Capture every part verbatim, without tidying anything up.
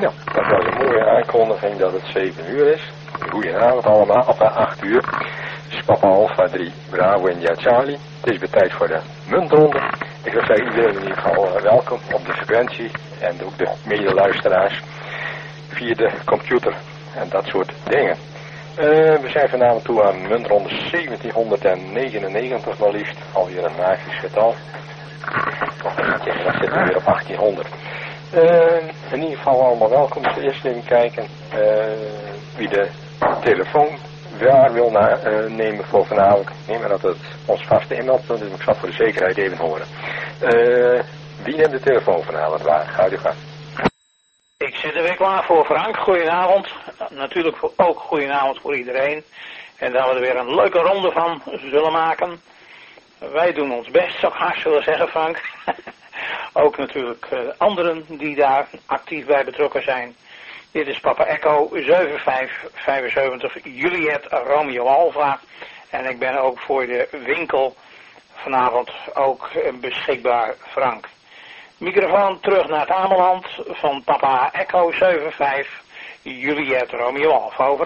Ja, dat was een mooie aankondiging dat het zeven uur is. Goedenavond allemaal, op acht uur. Het is Papa Alpha drie, Bravo India Charlie. Het is weer tijd voor de muntronde. Ik wil zeggen iedereen in ieder geval uh, welkom op de frequentie. En ook de medeluisteraars via de computer en dat soort dingen. Uh, we zijn vanavond toe aan muntronde zeventienhonderdnegenennegentig maar liefst. Alweer een magisch getal. Nog een keer, dan zitten we weer op achttienhonderd. Uh, in ieder geval allemaal welkom. Dus eerst even kijken uh, wie de telefoon waar wil na, uh, nemen voor vanavond. Ik neem maar dat het ons vaste inmeldpunt is, maar ik zal voor de zekerheid even horen. Uh, wie neemt de telefoon vanavond waar? Gaat u gaan. Ik zit er weer klaar voor, Frank. Goedenavond. Natuurlijk ook goedenavond voor iedereen. En dat we er weer een leuke ronde van zullen maken. Wij doen ons best, zou ik haast willen zeggen, Frank. Ook natuurlijk uh, anderen die daar actief bij betrokken zijn. Dit is Papa Echo zeven vijf vijf zeven Juliet Romeo Alpha. En ik ben ook voor de winkel vanavond ook beschikbaar, Frank. Microfoon terug naar het Ameland van Papa Echo zeven vijf Juliet Romeo Alpha, over.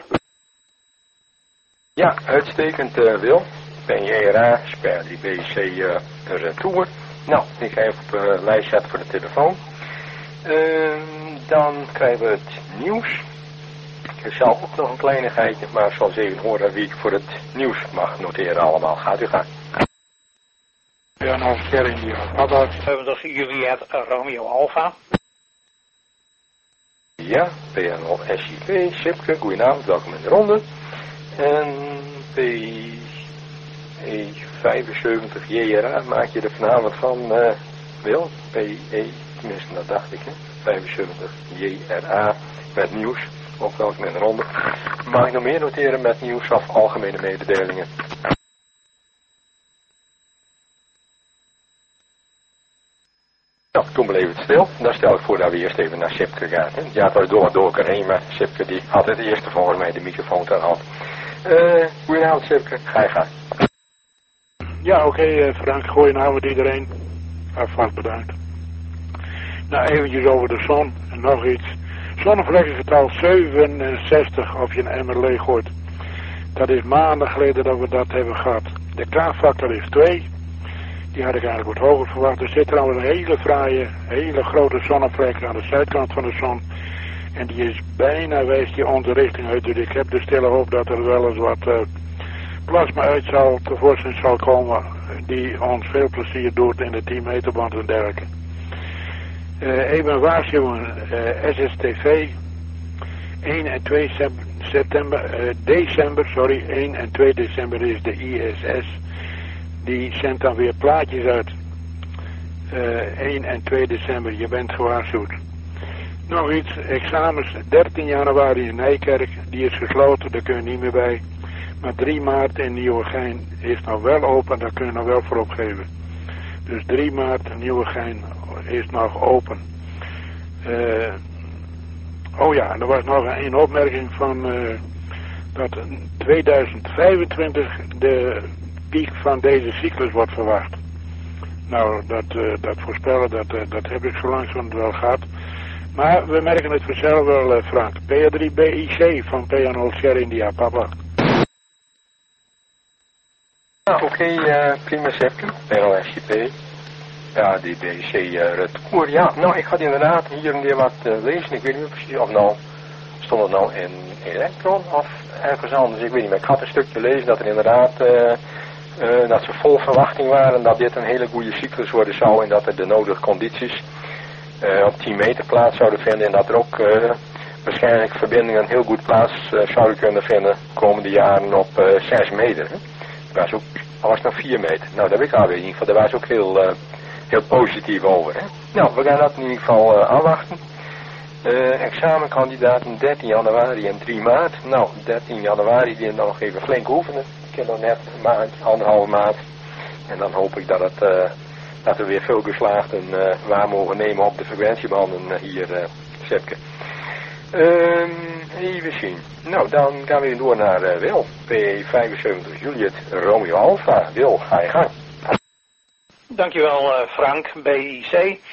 Ja, uitstekend uh, Wil. Ben J R A, Sper, die B C uh, Retour. Nou, ik ga even op een uh, lijst zetten voor de telefoon. Uh, dan krijgen we het nieuws. Ik heb zelf ook nog een kleinigheidje, maar ik zal eens even horen wie ik voor het nieuws mag noteren allemaal. Gaat u gaan. Ja, nog een keer in die Papa. zeventig Juliet Romeo Alpha. Ja, P N L S I P, Sipke, goedenavond, welkom in de ronde. En P E vijfenzeventig J R A maak je er vanavond van, uh, Wil, P E, tenminste dat dacht ik, hè, vijfenzeventig J R A met nieuws, ook welkom in de ronde. Mag ik nog meer noteren met nieuws of algemene mededelingen? Nou, toen bleef het stil. Dan stel ik voor dat we eerst even naar Sipke gaan. Hè. Ja, het was door door elkaar heen, maar Sipke die had het eerste volgens mij de microfoon ter hand. Uh, goedenavond Sipke, ga je gaan. Ja, oké okay, Frank, goedenavond iedereen. Alvast bedankt. Nou, eventjes over de zon en nog iets. Zonnevlekkengetal zevenenzestig, of je een emmer leeg hoort. Dat is maanden geleden dat we dat hebben gehad. De K-factor is twee. Die had ik eigenlijk wat hoger verwacht. Er zit trouwens een hele fraaie, hele grote zonnevlek aan de zuidkant van de zon. En die is bijna wijst die onze richting uit. Dus ik heb de stille hoop dat er wel eens wat uh, plasma uit zal, tevoorschijn zal komen. Die ons veel plezier doet in de tien meterband en dergelijke. Uh, even waarschuwen, uh, S S T V. één en twee september, uh, december, sorry, één en twee december is de I S S. Die zendt dan weer plaatjes uit. Uh, één en twee december, je bent gewaarschuwd. Nog iets, examens dertien januari in Nijkerk, die is gesloten, daar kun je niet meer bij. Maar drie maart in Nieuwegein is nog wel open, daar kun je nog wel voor opgeven. Dus drie maart Nieuwegein is nog open. Uh, oh ja, er was nog een opmerking van uh, dat tweeduizend vijfentwintig de piek van deze cyclus wordt verwacht. Nou, dat, uh, dat voorspellen, dat, uh, dat heb ik zo langzamerhand wel gehad. Maar we merken het vanzelf wel, uh, Frank. P A drie B I C van P N L Sierra India, papa. Nou, oké, okay, uh, prima Sipke. P N L S I P. Ja, die B I C uh, Retour. Ja, nou, ik had inderdaad hier en daar wat uh, lezen. Ik weet niet precies of nou, stond het nou in Electron of ergens anders. Ik weet niet, maar ik had een stukje lezen dat er inderdaad... Uh, Uh, dat ze vol verwachting waren dat dit een hele goede cyclus worden zou en dat er de nodige condities uh, op tien meter plaats zouden vinden en dat er ook uh, waarschijnlijk verbindingen heel goed plaats uh, zouden kunnen vinden de komende jaren op uh, zes meter. Hè? Dat was ook, al was nog vier meter. Nou, dat heb ik alweer in ieder geval, daar was ook heel, uh, heel positief over. Hè? Nou, we gaan dat in ieder geval uh, afwachten. Uh, examenkandidaten dertien januari en drie maart. Nou, dertien januari die dan nog even flink oefenen. Nog net een maand, anderhalve maand. En dan hoop ik dat, het, uh, dat we weer veel geslaagden uh, waar mogen nemen op de frequentiebanden uh, hier, uh, Sipke. Um, even zien. Nou, dan gaan we weer door naar uh, Wil. P vijfenzeventig Juliet Romeo Alpha. Wil, ga je gang. Dankjewel uh, Frank, B I C.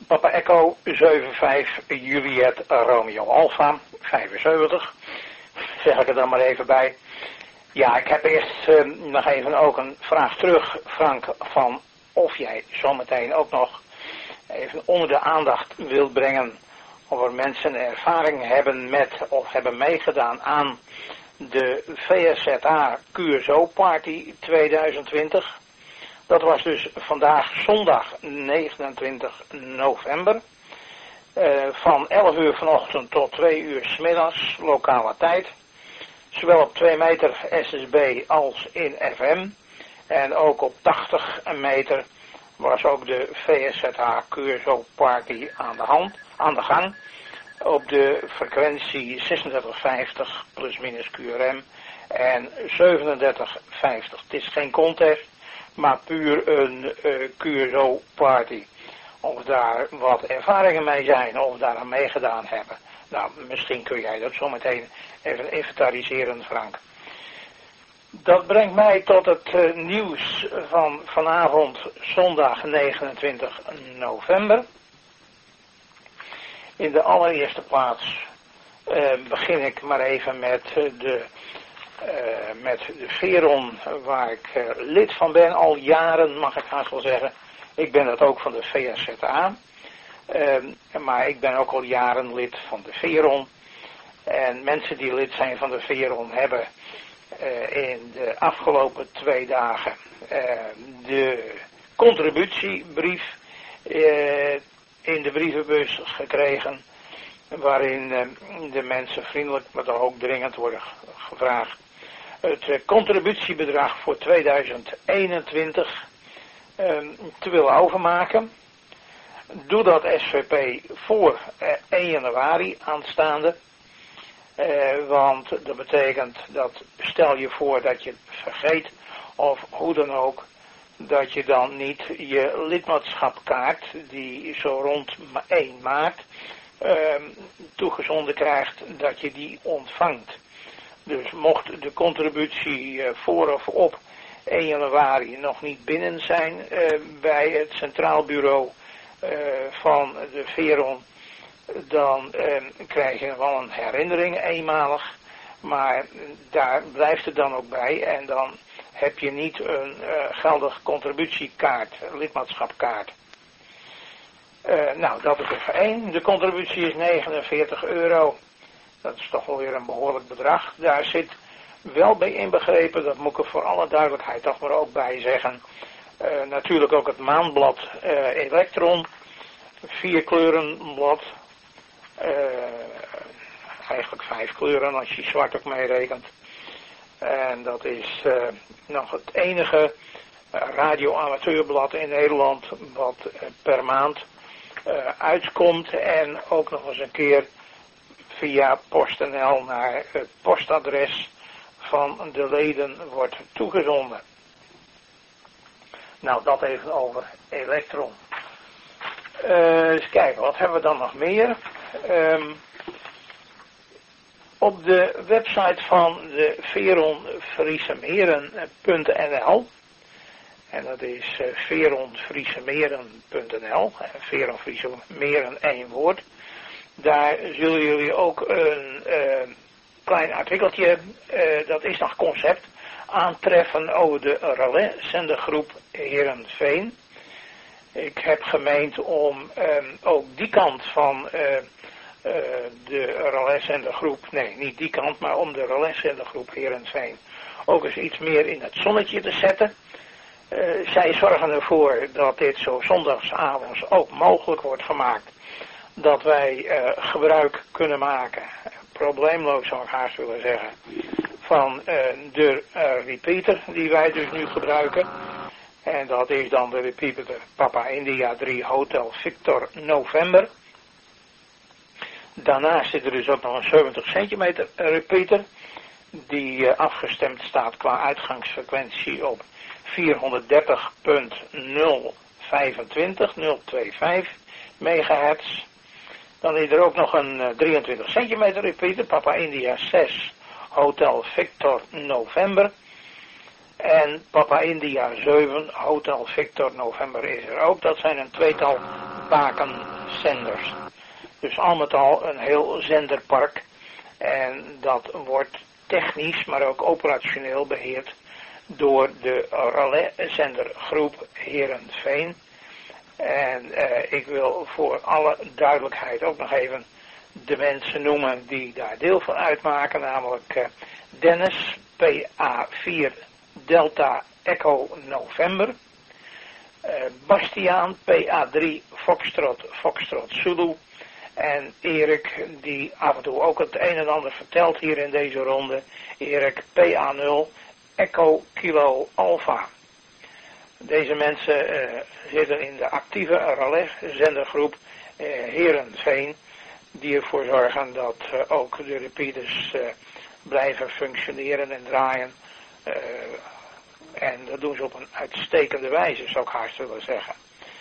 Papa Echo zeven vijf Juliet Romeo Alpha vijfenzeventig. Zeg ik er dan maar even bij. Ja, ik heb eerst uh, nog even ook een vraag terug, Frank, van of jij zometeen ook nog even onder de aandacht wilt brengen of er mensen ervaring hebben met of hebben meegedaan aan de V S Z A Q S O Party tweeduizend twintig. Dat was dus vandaag zondag negenentwintig november. Uh, van elf uur vanochtend tot twee uur 's middags, lokale tijd. Zowel op twee meter S S B als in F M. En ook op tachtig meter was ook de V S Z H Q S O Party aan de hand, aan de gang. Op de frequentie zesendertig vijftig plus minus Q R M en zevenendertig vijftig. Het is geen contest, maar puur een uh, Q S O Party. Of daar wat ervaringen mee zijn of daar aan meegedaan hebben. Nou, misschien kun jij dat zo meteen even inventariseren, Frank. Dat brengt mij tot het uh, nieuws van vanavond, zondag negenentwintig november. In de allereerste plaats uh, begin ik maar even met uh, de, uh, met de Veron, waar ik uh, lid van ben, al jaren mag ik haast wel zeggen. Ik ben dat ook van de V S Z A, uh, maar ik ben ook al jaren lid van de Veron. En mensen die lid zijn van de Veron hebben uh, in de afgelopen twee dagen uh, de contributiebrief uh, in de brievenbus gekregen, waarin uh, de mensen vriendelijk, maar toch ook dringend worden gevraagd het uh, contributiebedrag voor tweeduizend eenentwintig uh, te willen overmaken. Doe dat S V P voor uh, één januari aanstaande. Uh, want dat betekent dat, stel je voor dat je het vergeet, of hoe dan ook, dat je dan niet je lidmaatschapkaart, die zo rond één maart uh, toegezonden krijgt, dat je die ontvangt. Dus mocht de contributie uh, voor of op één januari nog niet binnen zijn uh, bij het Centraal Bureau uh, van de Veron, dan uh, krijg je wel een herinnering eenmalig, maar daar blijft het dan ook bij en dan heb je niet een uh, geldige contributiekaart, lidmaatschapkaart. Uh, nou, dat is er één. De contributie is negenenveertig euro. Dat is toch wel weer een behoorlijk bedrag. Daar zit wel bij inbegrepen, dat moet ik er voor alle duidelijkheid toch maar ook bij zeggen. Uh, natuurlijk ook het maandblad uh, Elektron. Vier kleuren blad. Uh, eigenlijk vijf kleuren als je zwart ook meerekent. En dat is uh, nog het enige uh, radio-amateurblad in Nederland wat uh, per maand uh, uitkomt en ook nog eens een keer via PostNL naar het postadres van de leden wordt toegezonden. Nou, dat even over Elektron. Uh, eens kijken, wat hebben we dan nog meer? Um, Op de website van de Veron Friesemeren punt n l, en dat is uh, veron friesemeren punt n l, Veron Friesemeren één woord, daar zullen jullie ook een uh, klein artikeltje, uh, dat is nog concept, aantreffen over de relais-zendergroep Heerenveen. Ik heb gemeend om um, ook die kant van uh, uh, de relais-zendergroep, nee niet die kant, maar om de relais-zendergroep Heerenveen ook eens iets meer in het zonnetje te zetten. Uh, zij zorgen ervoor dat dit zo zondagsavonds ook mogelijk wordt gemaakt. Dat wij uh, gebruik kunnen maken, probleemloos zou ik haast willen zeggen, van uh, de uh, repeater die wij dus nu gebruiken. En dat is dan de repeater Papa India drie Hotel Victor November. Daarnaast zit er dus ook nog een zeventig centimeter repeater, die uh, afgestemd staat qua uitgangsfrequentie op vierhonderddertig punt nul vijfentwintig nul vijfentwintig megahertz. Dan is er ook nog een uh, drieëntwintig centimeter repeater, Papa India zes Hotel Victor November. En Papa India zeven Hotel Victor November is er ook. Dat zijn een tweetal baken zenders. Dus al met al een heel zenderpark. En dat wordt technisch, maar ook operationeel beheerd door de relais-zendergroep Heerenveen. En uh, ik wil voor alle duidelijkheid ook nog even de mensen noemen die daar deel van uitmaken. Namelijk uh, Dennis, P A vier Delta Echo November. Uh, Bastiaan, P A drie Foxtrot Foxtrot Zulu. En Erik, die af en toe ook het een en ander vertelt hier in deze ronde. Erik, P A nul Echo Kilo Alpha. Deze mensen uh, zitten in de actieve relais-zendergroep uh, Heerenveen, die ervoor zorgen dat uh, ook de repeaters uh, blijven functioneren en draaien. Uh, en dat doen ze op een uitstekende wijze, zou ik haast willen zeggen.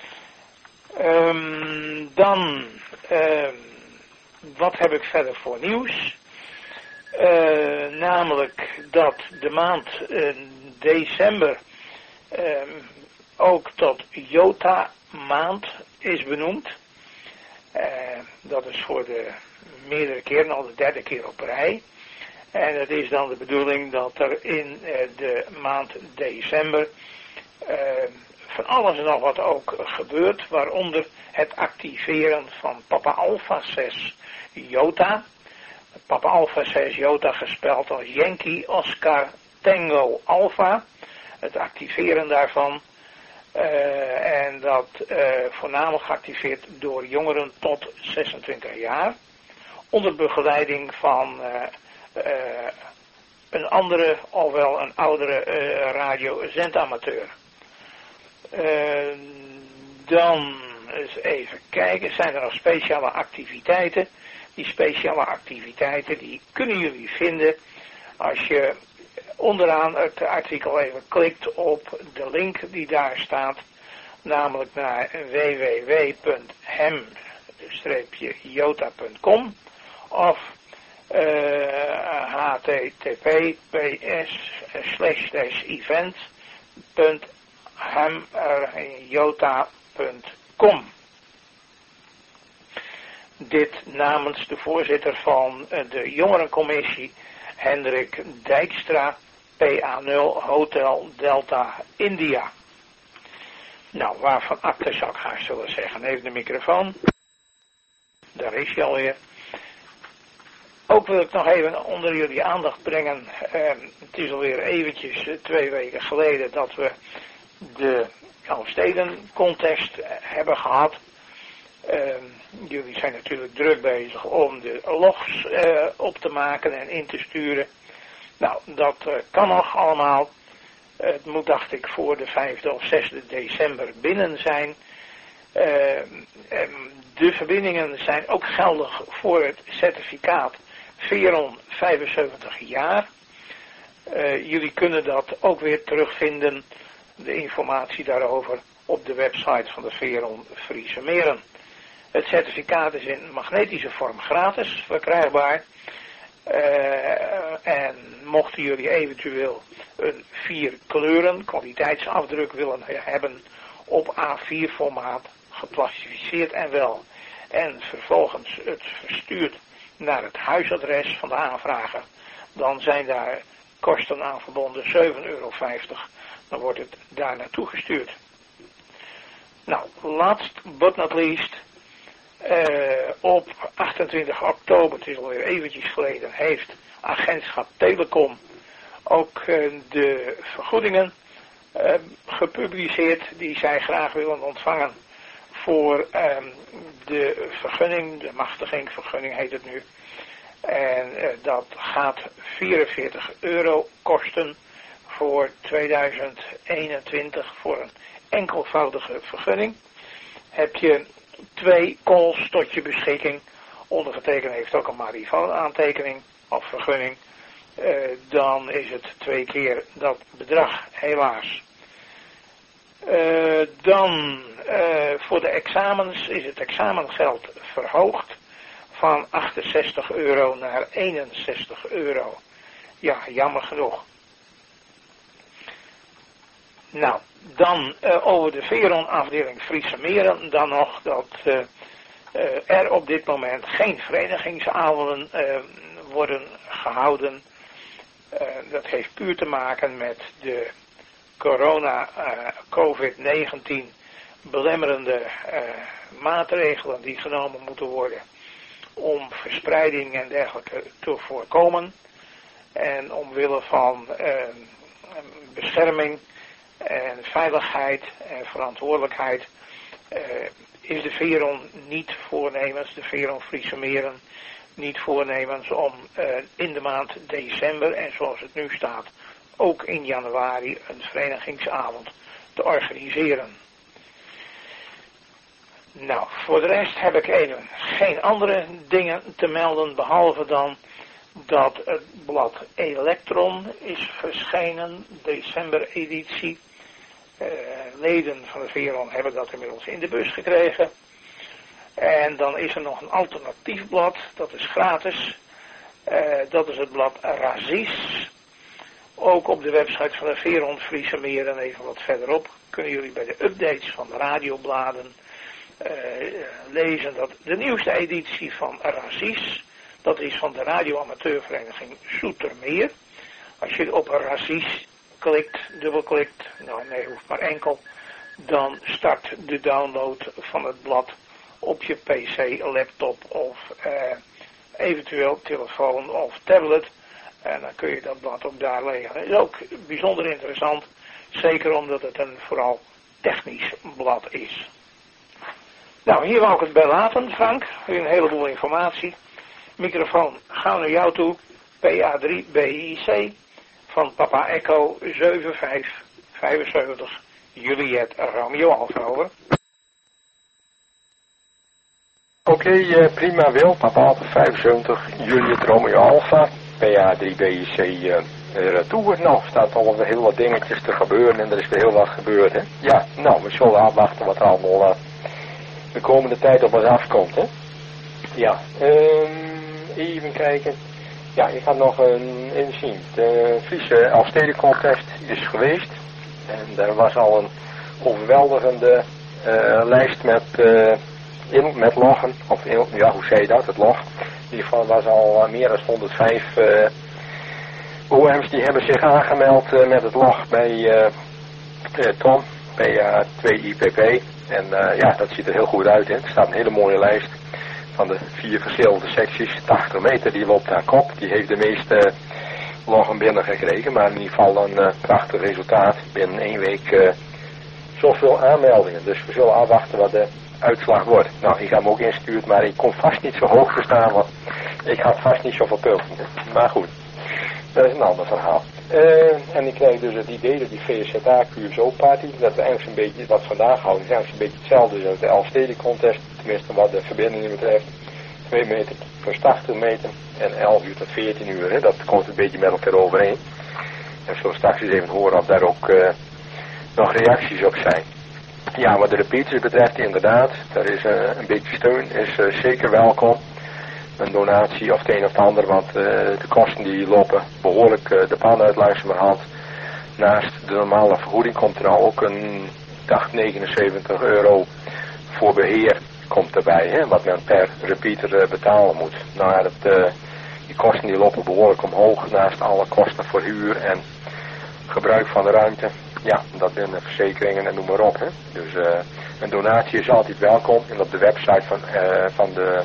Um, dan, uh, wat heb ik verder voor nieuws? Uh, namelijk dat de maand uh, december uh, ook tot Jota maand is benoemd. Uh, dat is voor de meerdere keren, al de derde keer op rij. En het is dan de bedoeling dat er in uh, de maand december uh, van alles en nog wat ook gebeurt, waaronder het activeren van Papa Alpha zes Jota. Papa Alpha zes Jota gespeld als Yankee Oscar Tango Alpha. Het activeren daarvan. Uh, en dat uh, voornamelijk geactiveerd door jongeren tot zesentwintig jaar. Onder begeleiding van uh, uh, een andere, ofwel een oudere uh, radio-zendamateur. Uh, dan eens even kijken, zijn er nog speciale activiteiten? Die speciale activiteiten die kunnen jullie vinden als je onderaan het artikel even klikt op de link die daar staat, namelijk naar w w w punt hem jota punt com of uh, h t t p s slash slash event punt hem jota punt com. Dit namens de voorzitter van de jongerencommissie, Hendrik Dijkstra, P A nul Hotel Delta India. Nou, waarvan acte zou ik haar zullen zeggen. Even de microfoon. Daar is hij alweer. Ook wil ik nog even onder jullie aandacht brengen. Eh, het is alweer eventjes eh, twee weken geleden dat we de Elfsteden contest hebben gehad. Uh, jullie zijn natuurlijk druk bezig om de logs uh, op te maken en in te sturen. Nou, dat uh, kan nog allemaal. Uh, het moet, dacht ik, voor de vijfde of zesde december binnen zijn. Uh, um, de verbindingen zijn ook geldig voor het certificaat Veron vijfenzeventig jaar. Uh, jullie kunnen dat ook weer terugvinden, de informatie daarover, op de website van de Veron Friese Meren. Het certificaat is in magnetische vorm gratis verkrijgbaar. Uh, en mochten jullie eventueel een vier kleuren kwaliteitsafdruk willen hebben op A vier formaat, geplastificeerd en wel, en vervolgens het verstuurd naar het huisadres van de aanvrager, dan zijn daar kosten aan verbonden zeven euro vijftig. Dan wordt het daar naartoe gestuurd. Nou, last but not least, Uh, op achtentwintig oktober, het is alweer eventjes geleden, heeft agentschap Telecom ook uh, de vergoedingen uh, gepubliceerd die zij graag willen ontvangen voor uh, de vergunning, de machtigingvergunning heet het nu. En uh, dat gaat vierenveertig euro kosten voor tweeduizend eenentwintig voor een enkelvoudige vergunning. Heb je twee calls tot je beschikking. Ondergetekend heeft ook een marifoon-aantekening of vergunning. Uh, dan is het twee keer dat bedrag, helaas. Uh, dan uh, voor de examens is het examengeld verhoogd van achtenzestig euro naar eenenzestig euro. Ja, jammer genoeg. Nou, dan uh, over de Veron afdeling Friese Meren, dan nog dat uh, uh, er op dit moment geen verenigingsavonden uh, worden gehouden. Uh, dat heeft puur te maken met de corona, uh, covid negentien belemmerende uh, maatregelen die genomen moeten worden om verspreiding en dergelijke te voorkomen. En omwille van uh, bescherming en veiligheid en verantwoordelijkheid uh, is de Veron niet voornemens, de Veron Friese Meren, niet voornemens om uh, in de maand december en zoals het nu staat ook in januari een verenigingsavond te organiseren. Nou, voor de rest heb ik even geen andere dingen te melden behalve dan dat het blad Elektron is verschenen, december-editie. Uh, leden van de Veron hebben dat inmiddels in de bus gekregen. En dan is er nog een alternatief blad, dat is gratis. Uh, dat is het blad Razis. Ook op de website van de Veron Friese Meren, even wat verderop, kunnen jullie bij de updates van de radiobladen uh, lezen dat de nieuwste editie van Razis, dat is van de radioamateurvereniging Zoetermeer. Als je op Razis klikt, dubbelklikt, nou nee, hoeft maar enkel, dan start de download van het blad op je pc, laptop of uh, eventueel telefoon of tablet. En dan kun je dat blad ook daar lezen. Dat is ook bijzonder interessant, zeker omdat het een vooral technisch blad is. Nou, hier wou ik het bij laten, Frank. Een heleboel informatie. Microfoon, gaan naar jou toe. P A drie B I C van Papa Echo zeven vijf vijfenzeventig Juliet Romeo Alfa, over. Oké, okay, uh, prima Wil, Papa Alfa vijfenzeventig Juliet Romeo Alfa, P A drie B I C uh, retour. Nou, er staat al heel wat dingetjes te gebeuren en er is weer heel wat gebeurd, hè. Ja, nou, we zullen afwachten wat er allemaal uh, de komende tijd op ons afkomt, hè. Ja, um, even kijken. Ja, ik had nog een inzien. De Friese Elfstedencontest is geweest. En er was al een overweldigende uh, lijst met, uh, in, met loggen. Of in, ja, hoe zei je dat? Het log. In ieder geval was al uh, meer dan honderdvijf uh, O M's die hebben zich aangemeld uh, met het log bij uh, uh, Tom. Bij uh, twee I P P. En uh, ja, dat ziet er heel goed uit. Hè? Er staat een hele mooie lijst van de vier verschillende secties. tachtig meter, die loopt aan kop. Die heeft de meeste loggen binnengekregen. Maar in ieder geval een uh, prachtig resultaat. Binnen één week uh, zoveel aanmeldingen. Dus we zullen afwachten wat de uitslag wordt. Nou, ik heb hem ook ingestuurd, maar ik kon vast niet zo hoog te staan. Want ik had vast niet zoveel punten. Maar goed, dat is een ander verhaal. Uh, en ik krijg dus het idee dat die V S Z A Q S O-party, dat we eigenlijk een beetje, wat vandaag houden, is eigenlijk een beetje hetzelfde als de Elfstedencontest, tenminste wat de verbindingen betreft. twee meter tot tachtig meter en elf uur tot veertien uur, hè. Dat komt een beetje met elkaar overeen. En we zullen straks eens even horen of daar ook uh, nog reacties op zijn. Ja, wat de repeaters betreft, inderdaad, daar is uh, een beetje steun, is uh, zeker welkom. Een donatie of het een of het ander, want uh, de kosten die lopen behoorlijk uh, de pan uit langzamerhand. Naast de normale vergoeding komt er nou ook een, dacht negenenzeventig euro voor beheer komt erbij, hè, wat men per repeater uh, betalen moet. Nou ja, dat, uh, die kosten die lopen behoorlijk omhoog, naast alle kosten voor huur en gebruik van de ruimte. Ja, dat zijn de verzekeringen en noem maar op. Hè. Dus uh, een donatie is altijd welkom en op de website van, uh, van de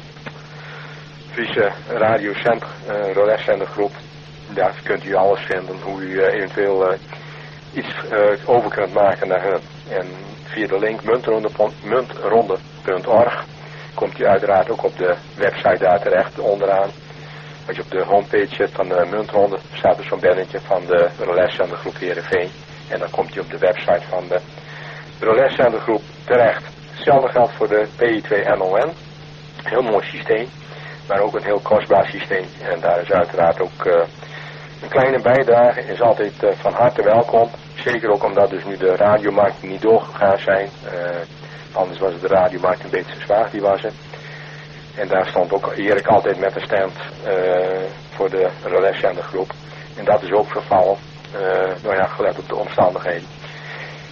Friese radiocenter, uh, Roleszendergroep, daar kunt u alles vinden hoe u uh, eventueel uh, iets uh, over kunt maken naar hun. En via de link muntronde punt org komt u uiteraard ook op de website daar terecht onderaan. Als je op de homepage zit van de Muntronde, staat er zo'n bannetje van de Roleszendergroep Heerenveen. En dan komt u op de website van de Roleszendergroep terecht. Hetzelfde geldt voor de P I twee N O N. Heel mooi systeem. Maar ook een heel kostbaar systeem. En daar is uiteraard ook uh, een kleine bijdrage. Is altijd uh, van harte welkom. Zeker ook omdat dus nu de radiomarkten niet doorgegaan zijn. Uh, anders was de radiomarkt een beetje zwaar, die was er. En daar stond ook Erik altijd met een stand uh, voor de Roleszendergroep. En dat is ook vervallen. Uh, nou ja, gelet op de omstandigheden.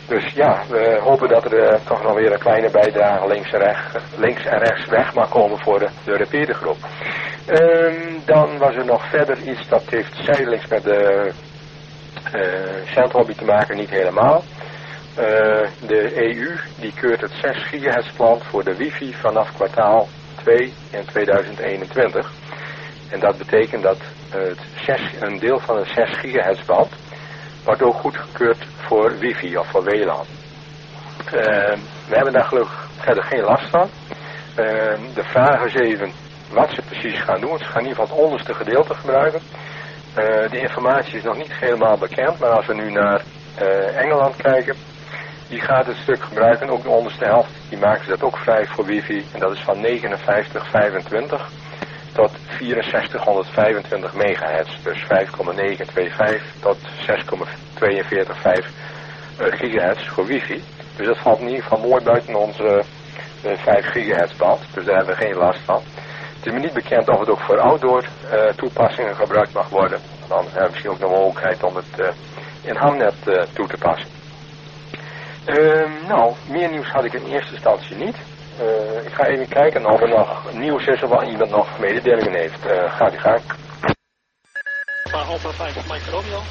Dus ja, we hopen dat er uh, toch nog weer een kleine bijdrage links en, rechts, links en rechts weg mag komen voor de, de repetergroep. Um, dan was er nog verder iets dat heeft zijdelings met de uh, centhobby te maken, niet helemaal. Uh, de E U die keurt het zes gigahertz plan voor de wifi vanaf kwartaal twee in tweeduizend eenentwintig. En dat betekent dat uh, het zes, een deel van het zes gigahertz band wordt ook goedgekeurd voor wifi of voor W L A N. Uh, we hebben daar gelukkig verder geen last van. Uh, de vraag is even wat ze precies gaan doen. Ze gaan in ieder geval het onderste gedeelte gebruiken. Uh, de informatie is nog niet helemaal bekend, maar als we nu naar uh, Engeland kijken, die gaat het stuk gebruiken, ook de onderste helft, die maken ze dat ook vrij voor wifi. En dat is van negenenvijftig vijfentwintig tot vierenzestig vijfentwintig megahertz. Dus vijf komma negen twee vijf tot zes komma twee vier vijf uh, gigahertz voor wifi. Dus dat valt in ieder geval mooi buiten onze uh, vijf gigahertz band. Dus daar hebben we geen last van. Het is me niet bekend of het ook voor outdoor uh, toepassingen gebruikt mag worden. Dan hebben we misschien ook nog mogelijkheid om het uh, in Hamnet uh, toe te passen. Uh, nou, meer nieuws had ik in eerste instantie niet. Uh, ik ga even kijken of er nog nieuws is of iemand nog mededelingen heeft. Uh, gaat u gang. Alpha vijf Mike Romeo.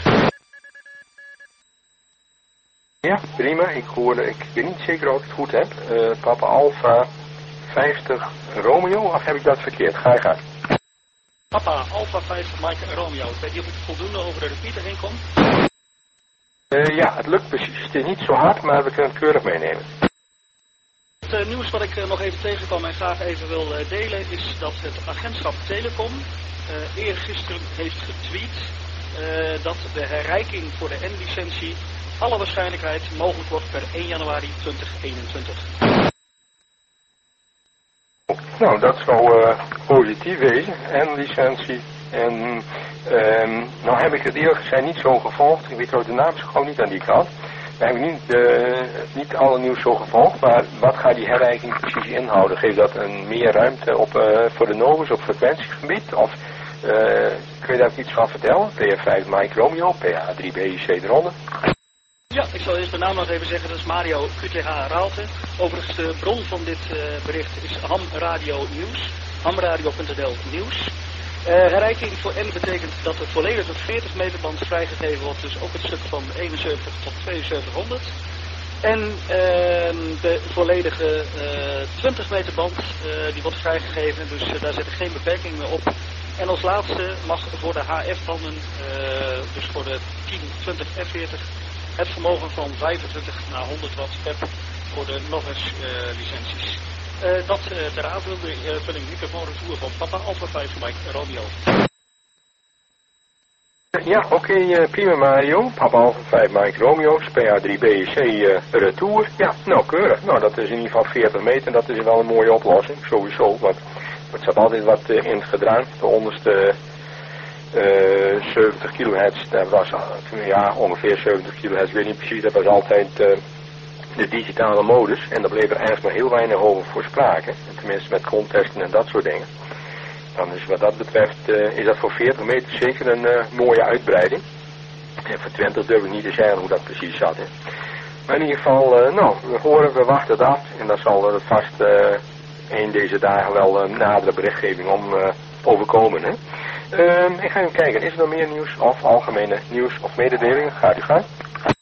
Ja, prima. Ik hoorde, ik ben niet zeker of ik het goed heb. Uh, Papa Alpha vijftig Romeo, of heb ik dat verkeerd? Ga je gang. Papa Alpha vijf Mike Romeo. Ik weet niet of ik voldoende over de repeater heen kom. Uh, ja, het lukt precies. Het is niet zo hard, maar we kunnen het keurig meenemen. Het uh, nieuws wat ik uh, nog even tegenkwam en graag even wil uh, delen is dat het agentschap Telecom uh, eergisteren heeft getweet uh, dat de herrijking voor de N-licentie alle waarschijnlijkheid mogelijk wordt per één januari tweeduizend eenentwintig. Nou, dat zou uh, positief wezen, N-licentie. En um, nou heb ik het eerlijk gezegd niet zo gevolgd. Ik weet ook de naam is gewoon niet aan die kant. We hebben niet, uh, niet alle nieuws zo gevolgd, maar wat gaat die herrijking precies inhouden? Geeft dat een meer ruimte op, uh, voor de Novus op frequentiegebied? Of uh, kun je daar iets van vertellen? P F vijf Mike Romeo, P H drie B I C eronder. Ja, ik zal eerst met naam nog even zeggen, dat is Mario Q T H Raalte. Overigens, de bron van dit uh, bericht is Ham Radio Nieuws, hamradio punt n l nieuws. Uh, herrijking voor N betekent dat de volledige veertig meter band vrijgegeven wordt, dus ook het stuk van eenenzeventig tot tweeënzeventighonderd. En uh, de volledige uh, twintig meter band, uh, die wordt vrijgegeven, dus uh, daar zit er geen beperking meer op. En als laatste mag voor de H F-banden, uh, dus voor de tien, twintig F veertig, het vermogen van vijfentwintig naar honderd watt pep voor de Novus uh, licenties. Uh, dat uh, ter aanvulling uh, microfoonretour van Papa Alpha vijf Mike Romeo. Ja, oké, okay, uh, prima Mario. Papa Alpha vijf Mike Romeo, P H drie B I C uh, retour. Ja, nou keurig. Nou, dat is in ieder geval veertig meter. Dat is wel een mooie oplossing, sowieso. Want het zat altijd wat uh, in het gedrang. De onderste uh, zeventig kilohertz, dat was uh, ja, ongeveer zeventig kilohertz, ik weet niet precies. Dat was altijd uh, de digitale modus. En daar bleef er eigenlijk maar heel weinig over voor sprake. Tenminste met grondtesten en dat soort dingen. Dan dus wat dat betreft uh, is dat voor veertig meter zeker een uh, mooie uitbreiding. En voor twintig durf ik niet te zeggen hoe dat precies zat. Hè. Maar in ieder geval, uh, nou, we horen, we wachten het af. En dan zal er vast uh, een deze dagen wel een nadere berichtgeving om uh, overkomen. Hè. Uh, ik ga even kijken, is er nog meer nieuws of algemene nieuws of mededelingen? Gaat u gaan.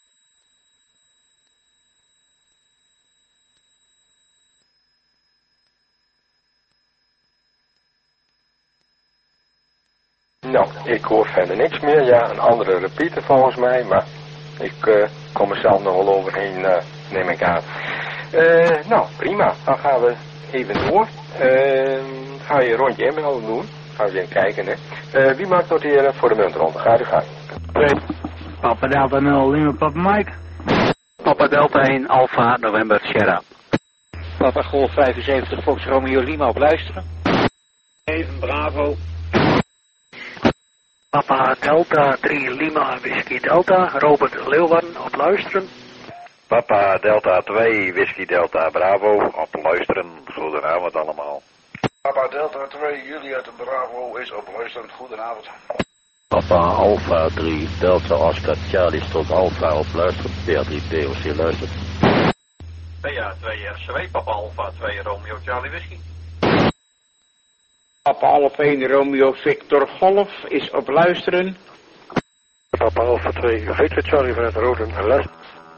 Nou, ik hoor verder niks meer. Ja, een andere repeater volgens mij, maar ik uh, kom er zelf nog wel overheen, uh, neem ik aan. Uh, nou, prima. Dan gaan we even door. Uh, ga je een rondje inmelden doen. Gaan we eens even kijken, hè. Uh, wie maakt noteren voor de muntronde? Ga je gaan. Papa Delta nul, Lima Papa Mike. Papa Delta één, Alpha, November, Sierra. Papa Golf vijfenzeventig, Fox Romeo Lima op luisteren. Even Bravo. Papa Delta drie, Lima, Whisky Delta, Robert Leeuwen op luisteren. Papa Delta twee, Whisky Delta Bravo, op luisteren. Goedenavond allemaal. Papa Delta twee, Juliet Bravo is op luisteren. Goedenavond. Papa Alpha drie Delta Oscar Charlie stond Alpha op luisteren. P A drie D O C luistert. P A twee R C W Papa Alpha twee Romeo Charlie Whisky. Papa Alpha één Romeo Victor Golf is op luisteren. Papa Alpha twee Victor Charlie vanuit Roden en luisteren.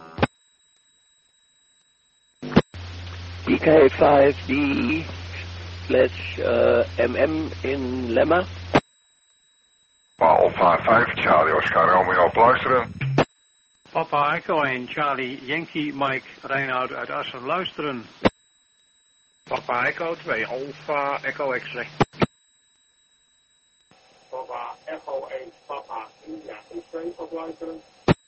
D K vijf D slash M M in Lemma. Alpha vijf Charlie Oscar Romeo op luisteren. Papa Echo één Charlie Yankee Mike Reinoud uit Assen luisteren. Papa Echo twee Alpha Echo X-ray. Papa Echo één Papa India X-ray op luisteren.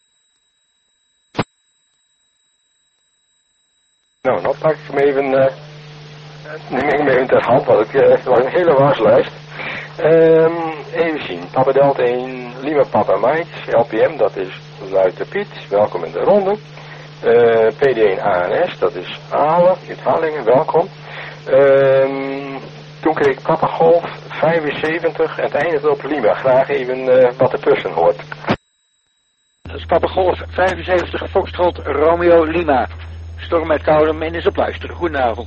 Nou, nou pak ik hem even, uh, neem ik hem even ter hand, want het uh, was een hele waslijst. Um, even zien, Papa Delta één, Lima Papa Mike, L P M, dat is Luiter Piet, welkom in de ronde. Uh, P D één A N S, dat is Ale, uit Hallingen, welkom. Um, toen kreeg ik Papa Golf vijfenzeventig en het eindigde op Lima, graag even uh, wat de persoon hoort. Dat is Papa Golf vijfenzeventig Foxtrot Romeo Lima. Storm met Koude, men is op luisteren. Goedenavond.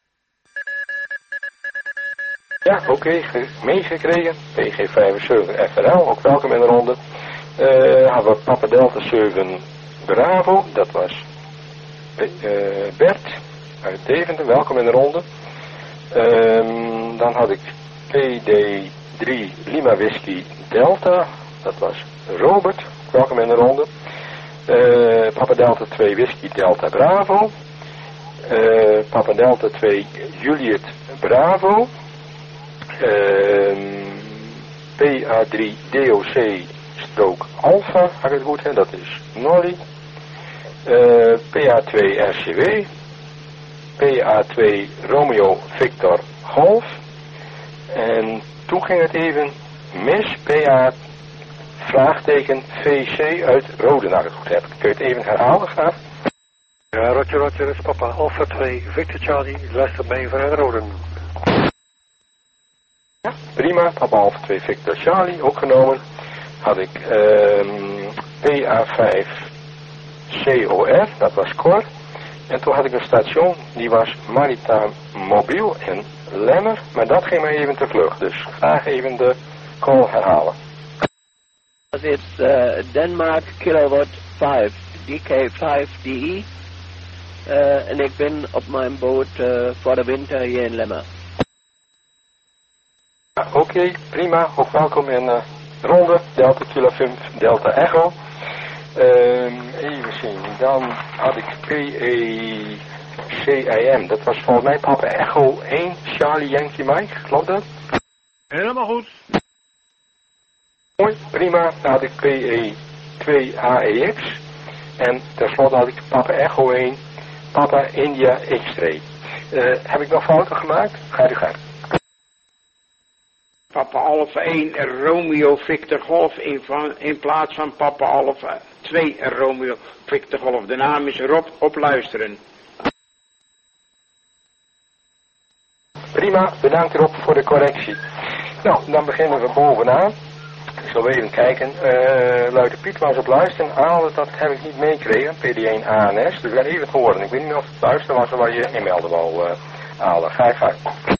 Ja, oké, okay, meegekregen. P G vijfenzeventig F R L, ook welkom in de ronde. Uh, hebben we Papa Delta zeven Bravo, dat was uh, Bert uit Deventer, welkom in de ronde. Um, dan had ik P D drie Lima Whisky Delta, dat was Robert, welkom in de ronde. Uh, Papa Delta twee Whisky Delta Bravo. Uh, Papa Delta twee Juliet Bravo. Uh, P A drie D O C strook Alpha, had ik het goed, hè? Dat is Nolly. Uh, P A twee R C W. P A twee Romeo Victor Golf. En toen ging het even mis. P A vraagteken V C uit Roden, als ik het goed heb. Kun je het even herhalen graag? Ja, Roger, Roger, is Papa Alpha twee Victor Charlie, luister mee vanuit Roden. Ja, prima. Papa Alpha twee Victor Charlie, ook genomen. Had ik um, P A vijf C O R, dat was Cor. En toen had ik een station, die was Maritime Mobiel in Lemmer. Maar dat ging mij even te vlug, dus graag even de call herhalen. Dat is uh, Denmark Kilowatt vijf, D K vijf D E. Uh, en ik ben op mijn boot uh, voor de winter hier in Lemmer. Ja, oké, okay, prima. Ook welkom in uh, ronde Delta Kilo vijf Delta Echo. Um, even zien, dan had ik P E C I M. Dat was volgens mij Papa Echo één Charlie Yankee Mike, klopt dat? Helemaal goed. Mooi, prima. Dan had ik P E twee H E X. En tenslotte had ik Papa Echo één Papa India X-ray. Uh, heb ik nog fouten gemaakt? Ga je gang. Papa Alpha één Romeo Victor Golf in, van, in plaats van Papa Alpha twee Romeo Victor Golf. De naam is Rob, op luisteren. Prima, bedankt Rob voor de correctie. Nou, dan beginnen we bovenaan. Ik zal even kijken. Uh, Luiter Piet was op luisteren. Aalen, dat heb ik niet meegekregen. P D één A N S. Dus we gaan even horen. Ik weet niet of het luisteren was of wat je inmelden wou, uh, Aalen. Ga je gang.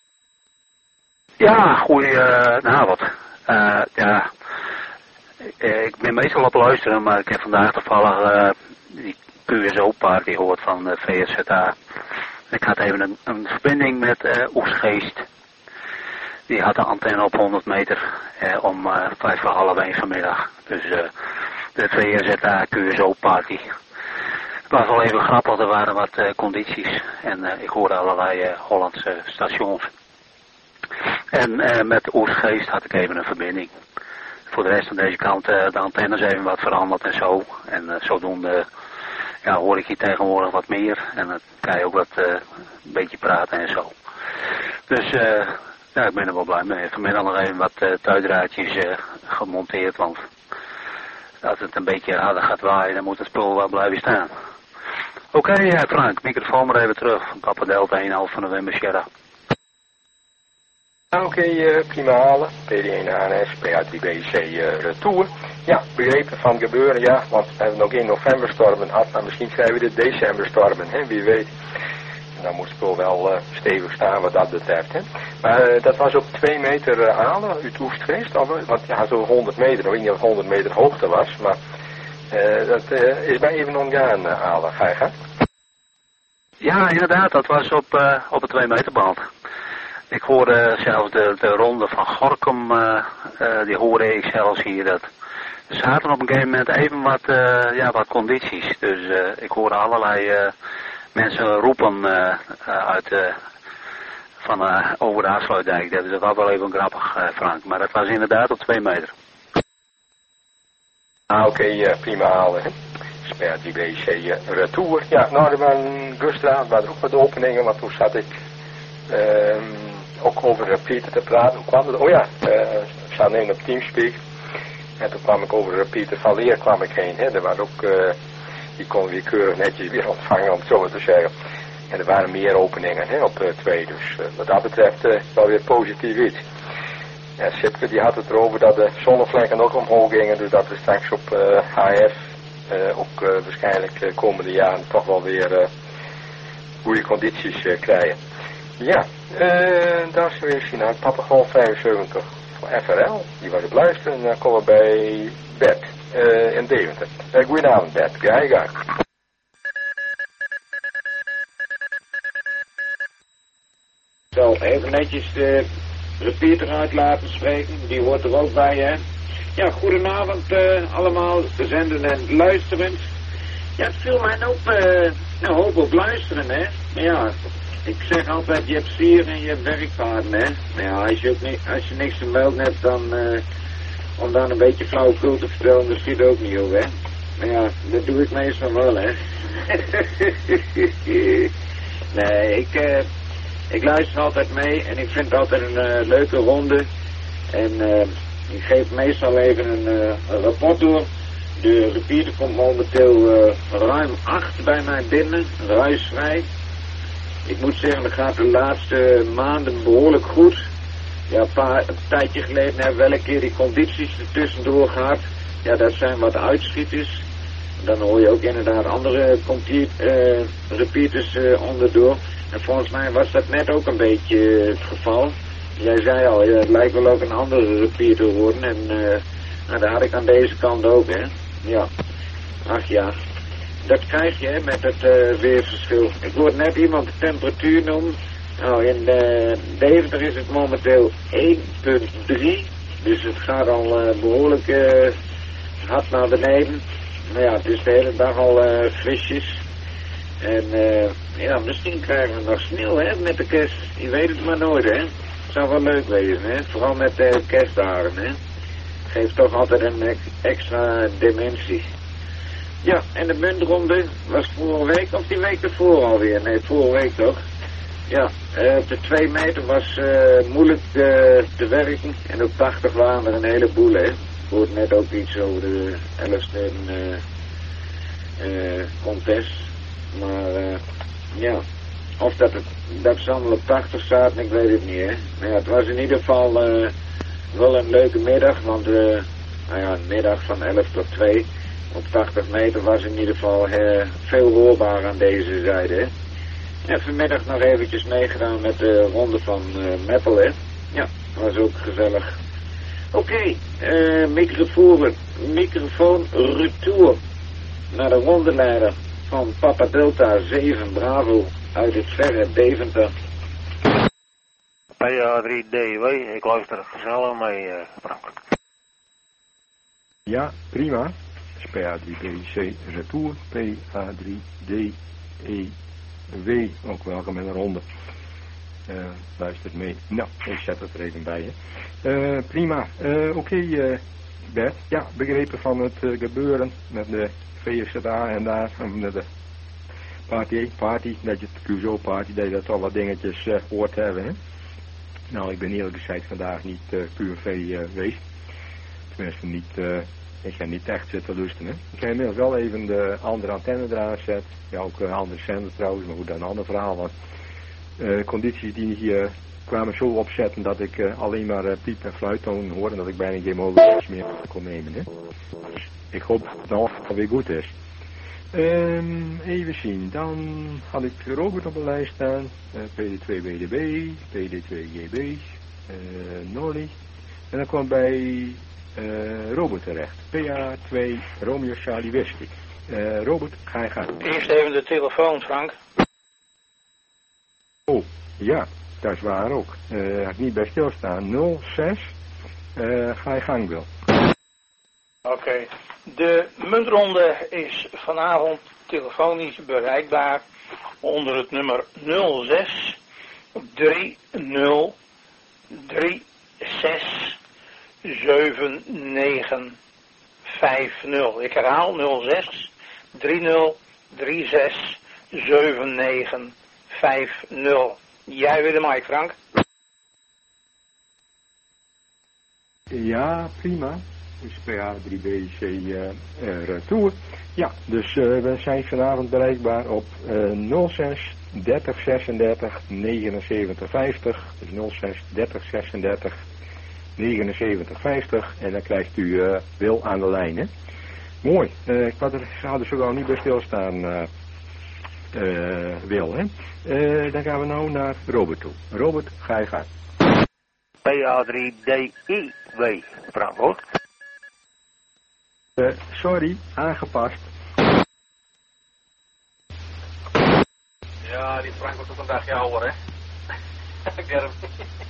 Ja, goedenavond. Uh, ja, ik ben meestal op luisteren, maar ik heb vandaag toevallig uh, die Q S O-party gehoord van uh, V S Z A. Ik had even een, een verbinding met uh, Oesgeest. Die had een antenne op honderd meter uh, om uh, vijf voor half één vanmiddag. Dus uh, de V S Z A Q S O-party. Het was wel even grappig, er waren wat uh, condities. En uh, ik hoorde allerlei uh, Hollandse stations. En uh, met Oostgeest had ik even een verbinding. Voor de rest aan deze kant uh, de antennes even wat veranderd en zo. En uh, zodoende ja, hoor ik hier tegenwoordig wat meer. En dan kan je ook wat uh, een beetje praten en zo. Dus uh, ja, ik ben er wel blij mee. Vanmiddag nog even wat uh, tuidraadjes uh, gemonteerd. Want als het een beetje harder gaat waaien, dan moet het spul wel blijven staan. Oké, okay, ja, Frank, microfoon maar even terug. Papa Delta één Alpha November Sierra. Oké, okay, uh, prima halen. P D één A N S, P A drie B C uh, retour. Ja, begrepen van gebeuren, ja, want we hebben nog in novemberstormen gehad, maar misschien krijgen we de decemberstormen, hè, wie weet. En dan moet het wel wel uh, stevig staan wat dat betreft, hè. Maar uh, dat was op twee meter uh, halen, uit Oest geweest, of, want ja, zo'n honderd meter, ik weet niet of het honderd meter hoogte was, maar uh, dat uh, is mij even ontgaan, uh, halen. Ga je gaan? Ja, inderdaad, dat was op, uh, op een twee meter band. Ik hoorde zelfs de, de ronde van Gorkum, uh, uh, die hoorde ik zelfs hier. Dat er zaten op een gegeven moment even wat, uh, ja, wat condities. Dus uh, ik hoorde allerlei uh, mensen roepen uh, uh, uit, uh, van, uh, over de afsluitdijk. Dat was wel even grappig, uh, Frank. Maar dat was inderdaad op twee meter. Ah, oké, okay, uh, prima halen, hè. P A drie B C uh, retour. Ja, nou, er waren Gustraat, waren er ook wat openingen, want toen zat ik... Um, ook over Pieter te praten. Hoe kwam het? Oh ja, uh, ik zat nu op Teamspeak. En toen kwam ik over Pieter van Leer kwam ik heen. Hè. Er waren ook, uh, die kon weer keurig netjes weer ontvangen, om het zo maar te zeggen. En er waren meer openingen, hè, op uh, twee. Dus uh, wat dat betreft uh, wel weer positief iets. Ja, Sipke die had het erover dat de zonnevlekken ook omhoog gingen. Dus dat we straks op uh, H F uh, ook uh, waarschijnlijk de uh, komende jaren toch wel weer uh, goede condities uh, krijgen. Ja, uh, daar is weer zien naar Papagol vijfenzeventig voor F R L. Die was op luisteren en dan komen we bij Bert uh, in Deventer. Uh, goedenavond Bert, ga je gang. Ik zal even netjes de repeater uit laten spreken, die hoort er ook bij, hè. Ja, goedenavond uh, allemaal, de zenden en luisterend. Ja, het viel mij ook uh, een hoop op luisteren, hè. Maar ja... Ik zeg altijd, je hebt sier en je hebt werkpaarden, hè. Maar ja, als je, ook niet, als je niks te melden hebt, dan... Uh, om dan een beetje flauwekul te vertellen, dat schiet ook niet op, hè. Maar ja, dat doe ik meestal wel, hè. Nee, ik, uh, ik luister altijd mee en ik vind het altijd een uh, leuke ronde. En uh, ik geef meestal even een, uh, een rapport door. De repeater komt momenteel uh, ruim acht bij mij binnen, ruisvrij. Ik moet zeggen, dat gaat de laatste maanden behoorlijk goed. Ja, een, paar, een tijdje geleden hebben we wel een keer die condities er tussendoor gehad. Ja, dat zijn wat uitschieters. Dan hoor je ook inderdaad andere uh, repeaters uh, onderdoor. En volgens mij was dat net ook een beetje uh, het geval. Jij zei al, ja, het lijkt wel ook een andere repeater worden. En uh, nou, dat had ik aan deze kant ook, hè. Ja, ach ja. Dat krijg je, hè, met het uh, weersverschil. Ik hoorde net iemand de temperatuur noemen. Nou, in uh, Deventer is het momenteel één komma drie. Dus het gaat al uh, behoorlijk uh, hard naar beneden. Maar ja, het is de hele dag al uh, frisjes. En uh, ja, misschien krijgen we nog sneeuw, hè, met de kerst. Je weet het maar nooit, hè. Het zou wel leuk wezen, hè. Vooral met de uh, kerstdagen, hè. Het geeft toch altijd een ex extra dimensie. Ja, en de muntronde was vorige week, of die week ervoor alweer? Nee, vorige week toch? Ja, uh, op de twee meter was uh, moeilijk uh, te werken. En op tachtig waren er een heleboel, hè. Ik hoorde net ook iets over de elfste uh, uh, contest. Maar uh, ja, of dat het dat ze allemaal op tachtig zaten, ik weet het niet, hè. Maar ja, het was in ieder geval uh, wel een leuke middag, want uh, nou ja, een middag van elf tot twee... Op tachtig meter was in ieder geval uh, veel hoorbaar aan deze zijde. Hè. En vanmiddag nog eventjes meegedaan met de ronde van uh, Meppel. Hè. Ja, was ook gezellig. Oké, okay, uh, microfoon, microfoon retour naar de rondeleider van Papa Delta zeven Bravo uit het verre Deventer. P A drie D W, ik luister gezellig mee, uh, Frank. Ja, prima. P A drie B C retour, P A drie D E W, ook welkom in de ronde. Uh, luistert mee. Nou, ik zet het er even bij. Hè. Uh, prima. Uh, Oké, okay, uh, Bert. Ja, begrepen van het uh, gebeuren met de V S Z A en daar, met de party, party, dat je het Q S O-party, dat je dat al wat dingetjes uh, hoort hebben. Hè. Nou, ik ben eerlijk gezegd vandaag niet uh, Q V uh, geweest. Tenminste niet... Uh, Ik ga niet echt zitten luisteren. Hè. Ik heb inmiddels wel even de andere antenne eraan gezet. Ja, ook een andere zender trouwens, maar goed, dat is een ander verhaal. Want uh, condities die hier kwamen zo opzetten dat ik uh, alleen maar uh, piep en fluittoon hoorde en dat ik bijna geen mogelijkheid meer kon nemen. Hè. Dus ik hoop dat het nou alweer goed is. Um, even zien, dan had ik Robert op de lijst staan, uh, P D twee B D B, P D twee G B, uh, Norley. En dan kwam bij uh, Robert terecht, P A twee Romeo Charlie Whisky. Uh, Robert, ga je gaan. Eerst even de telefoon, Frank. Oh, ja, dat is waar ook. Uh, had ik niet bij stilstaan. nul zes, uh, ga je gang, Wil. Oké. Okay. De muntronde is vanavond telefonisch bereikbaar onder het nummer nul zes drie nul drie zes zeven negen vijf nul. Ik herhaal nul zes drie nul drie zes zeven negen vijf nul. Jij weer de mic, Frank? Ja, prima. Dus P A drie B C uh, uh, retour. Ja, dus uh, we zijn vanavond bereikbaar op uh, nul zes dertig zesendertig negenenzeventig vijftig. Dus nul zes dertig zesendertig negenenzeventig vijftig. En dan krijgt u uh, Wil aan de lijn, hè. Mooi. Uh, ik had er, zou er zo wel niet bij stilstaan, uh, uh, Wil, hè. Uh, dan gaan we nou naar Robert toe. Robert, ga je gaan. P A drie D I W, Bravo. Uh, sorry, aangepast. Ja, die Frank wordt ook een dagje ouder, hè. Ik ken hem.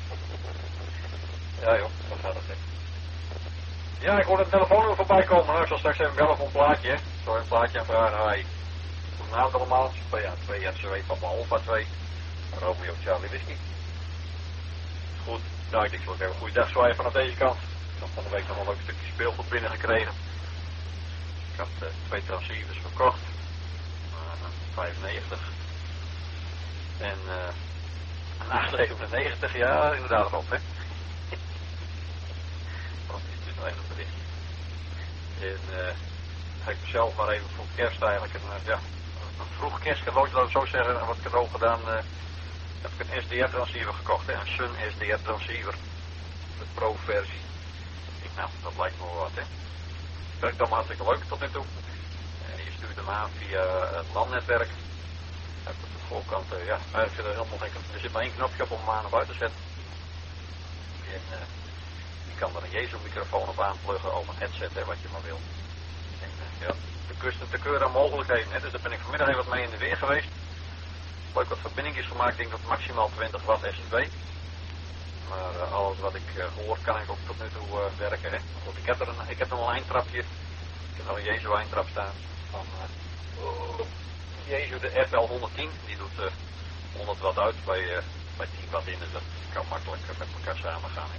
Ja joh, wat gaat het, hè. Ja, ik hoor de telefoon voorbij komen. Ik zal straks even bellen voor een plaatje. Zo een plaatje en vragen. Hi. Goedenavond allemaal. P A twee R C W, Papa Alpha twee. Romeo Charlie Whisky. Goed, nou ik denk dat ik even een goede dag zwaaien vanaf deze kant. Ik heb van de week nog wel een leuk stukje speelgoed binnengekregen. Ik had uh, twee transceivers verkocht. Uh, vijfennegentig. En uh, een acht zevenennegentig, ja inderdaad erop, hè. Wat is dit nou even een berichtje. En uh, heb ik mezelf maar even voor kerst eigenlijk een, uh, ja, een vroeg kerstcadeautje, laat ik zo zeggen, en wat cadeau gedaan. Uh, heb ik een S D R transceiver gekocht, hè, een Sun S D R transceiver. De Pro versie. Ik, nou, dat lijkt me wel wat, hè. Werkt allemaal hartstikke leuk tot nu toe. En je stuurt hem aan via het LAN-netwerk. Op de voorkant, uh, ja, eigenlijk zit er helemaal geen, er zit maar één knopje op om hem aan naar buiten te zetten. En uh, je kan er een Jezu-microfoon op aanpluggen of een headset, hè, wat je maar wil. En uh, ja, de kusten te keuren aan mogelijkheden, hè. Dus daar ben ik vanmiddag even wat mee in de weer geweest. Leuk wat verbinding is gemaakt, ik denk dat maximaal twintig watt S twee. Maar uh, alles wat ik uh, hoor kan ik ook tot nu toe uh, werken, hè. Goed, ik heb er een, ik heb nog een eindtrapje. Ik heb nog een Jezu eindtrap staan van uh, oh, Jezu de F L honderdtien. Die doet uh, honderd watt uit bij, uh, bij tien watt in, dus dat kan makkelijk uh, met elkaar samen gaan, hè.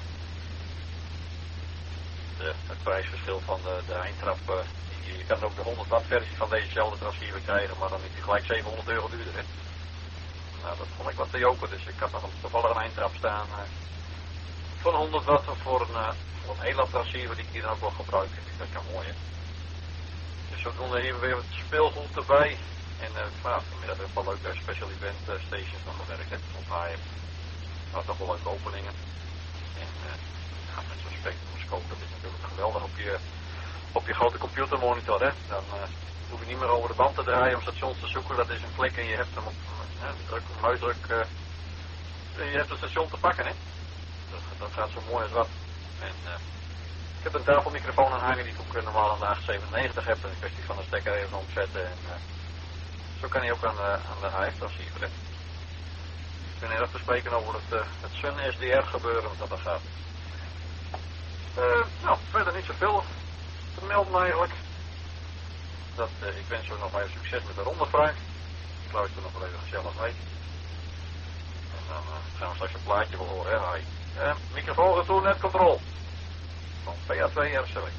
De, het prijsverschil van de, de eindtrap, uh, je, je kan ook de honderd watt versie van dezezelfde transceiver krijgen, maar dan is die gelijk zevenhonderd euro duurder, hè. Nou, dat vond ik wat te joker, dus ik had nog een, toevallig een eindtrap staan uh, van honderd watt voor een, uh, voor een E L A transceiver die ik hier dan ook wel gebruik. Dat kan mooi, hè. Dus zodoende hebben we weer wat speelgoed erbij. En uh, nou, vanmiddag heb ik wel leuke special event uh, stations nog gewerkt, hè, op H M. Maar toch wel leuke openingen. En uh, ja, met zo'n spectroscoop, dat is natuurlijk geweldig op je, op je grote computermonitor, hè. Dan uh, hoef je niet meer over de band te draaien om stations te zoeken. Dat is een klik en je hebt hem op uh, druk, muisdruk. Uh, je hebt het station te pakken, hè. Dat, dat gaat zo mooi als wat. En uh, ik heb een tafelmicrofoon aanhangen die ik ook normaal aan de acht zevenennegentig heb. Een kwestie van de stekker even omzetten. En, uh, zo kan hij ook aan de, aan de H F transceiver. Ik ben erg te spreken over het, uh, het Sun S D R gebeuren wat dat gaat. Uh, nou, verder niet zoveel te melden eigenlijk. Dat, uh, ik wens u nog even succes met de ronde, Frank. Ik luister nog wel even gezellig mee. En dan uh, gaan we straks een plaatje voor horen, hè. Hi. Uh, microfoon retour net control. Van P A twee R C W.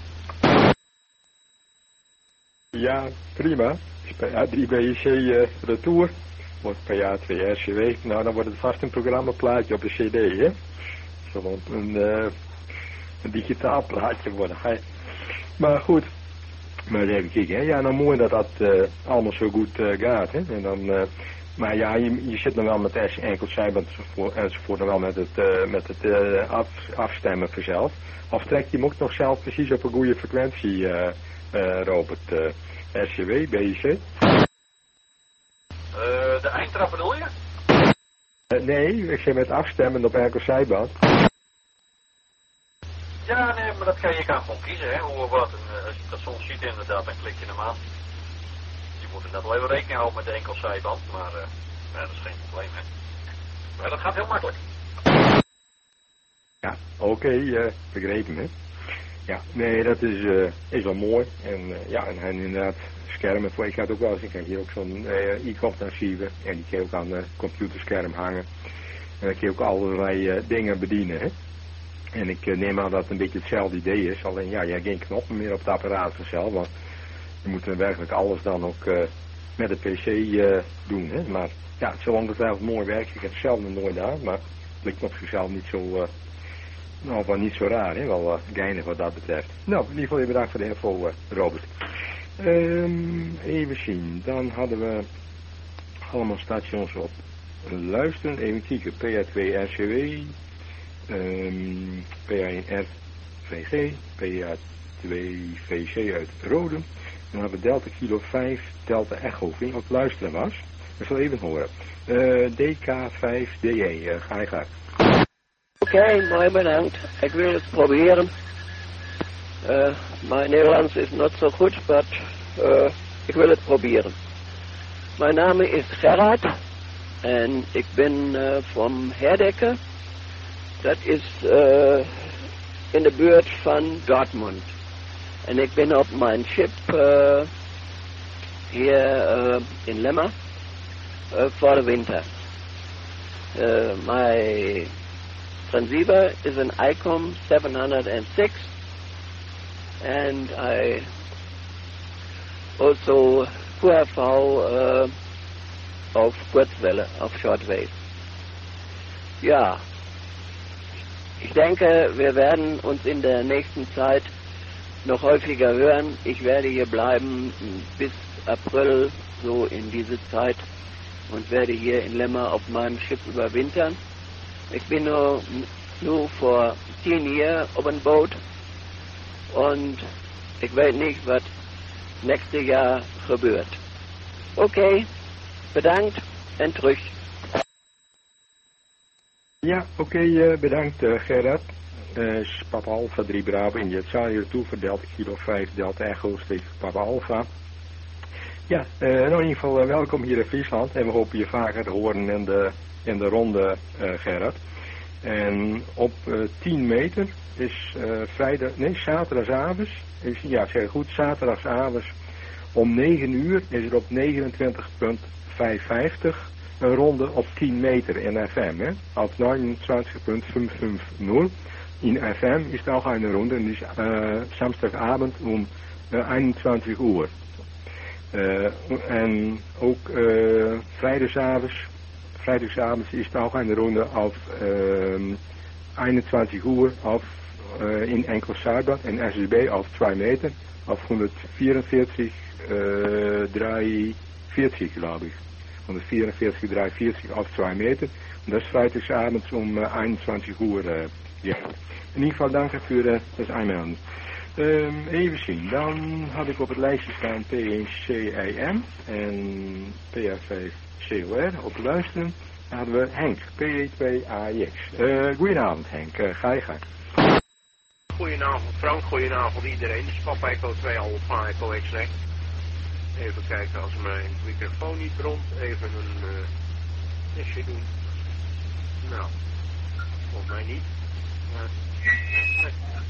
Ja, prima. P A drie B C uh, retour. Wordt P A twee R C W. Nou, dan wordt het vast een programmaplaatje op de C D, hè. Zo een, uh, een digitaal plaatje worden. Hè. Maar goed. Maar even kijken, hè. Ja, nou mooi dat dat uh, allemaal zo goed uh, gaat, hè. En dan uh, Maar ja, je, je zit dan wel met de enkel zijband enzovoort, enzovoort dan wel met het, uh, met het uh, af, afstemmen vanzelf. Of trek je hem ook nog zelf precies op een goede frequentie, uh, uh, Robert? Uh, R C W, B I C? Uh, de eindtrap bedoel je? Uh, nee, ik zeg met afstemmen op enkel zijband. Ja, nee, maar dat kan je kan gewoon kiezen, hè, hoe of wat. En, uh, als je dat soms ziet inderdaad, dan klik je hem aan. Je moet er net wel even rekening houden met de enkel zijband, maar uh, ja, dat is geen probleem, hè. Maar dat gaat heel makkelijk. Ja, oké, okay, uh, begrepen, hè. Ja, nee, dat is, uh, is wel mooi. En uh, ja, en, en inderdaad, schermen, voor ik had ook wel eens, ik heb hier ook zo'n uh, e-comp-transceiver en die kan je ook aan het computerscherm hangen. En dan kun je ook allerlei uh, dingen bedienen, hè. En ik uh, neem aan dat het een beetje hetzelfde idee is, alleen ja, je hebt geen knoppen meer op het apparaat vanzelf, want je moet uh, werkelijk alles dan ook uh, met de pc uh, doen, hè. Maar ja, het zal ongetwijfeld mooi werken, ik heb het zelf nog nooit aan, maar het lijkt op zichzelf niet zo... Uh, Nou, wel niet zo raar, hè? Wel uh, geinig wat dat betreft. Nou, in ieder geval bedankt voor de info, uh, Robert. Um, even zien, dan hadden we allemaal stations op luisteren. Even kijken, P A twee R C W, um, P A één R V G, P A twee V C uit Rode. Dan hebben we Delta Kilo vijf, Delta Echo, vind je wat luisteren was? Dat zal even horen. Uh, D K vijf D E, uh, ga je graag. Oké, okay, mooi bedankt. Ik wil het proberen. Uh, mijn Nederlands is niet zo goed, maar uh, ik wil het proberen. Mijn naam is Gerard en ik ben uh, van Herdecke. Dat is uh, in de buurt van Dortmund. En ik ben op mijn schip uh, hier uh, in Lemmer uh, voor de winter. Uh, mijn transceiver is an ICOM seven oh six, and I also Q R V uh, auf Kurzwelle, auf Shortwave. Ja, ich denke, wir werden uns in der nächsten Zeit noch häufiger hören. Ich werde hier bleiben bis April, so in diese Zeit, und werde hier in Lemmer auf meinem Schiff überwintern. Ich bin nur, nur vor zehn Jahren auf een Boot und ich weiß nicht, was nächstes Jahr gebeurt. Okay, bedankt en terug. Ja, oké, okay, uh, bedankt uh, Gerard. Uh, Papa Alpha drie Bravo in je zaal hier toe voor Delta Kilo vijf, Delta Echo, steeds Papa Alpha. Ja, uh, nou in ieder geval uh, welkom hier in Friesland en we hopen je vaker te horen in de, in de ronde, uh, Gerard. En op uh, tien meter is uh, vrijdag, nee, zaterdagsavond, is, ja, zeg goed, zaterdagsavond om negen uur is er op negenentwintig komma vijfenvijftig een ronde op tien meter in F M, hè, op negenentwintig komma vijfhonderdvijftig. In F M is het ook een ronde en die is uh, zaterdagsavond om uh, eenentwintig uur. Uh, en ook uh, vrijdagavond, vrijdagavond is het ook een ronde op uh, eenentwintig uur of uh, in enkel Zuidbad en S S B op twee meter op honderdvierenveertig uh, drieënveertig geloof ik. honderdvierenveertig drieënveertig op twee meter. En dat is vrijdagavond om uh, eenentwintig uur. Uh, ja. In ieder geval dank voor uh, dat aanmelden. Um, even zien, dan had ik op het lijstje staan P één C I M en P A vijf C O R op luisteren. Dan hadden we Henk, P E twee A I X. Uh, goedenavond Henk, uh, ga je gang. Goedenavond Frank, goedenavond iedereen. Dit is Papa Echo twee Alpha Echo X-Ray. Even kijken als mijn microfoon niet bromt, even een uh, testje doen. Nou, volgens mij niet. Maar, nee.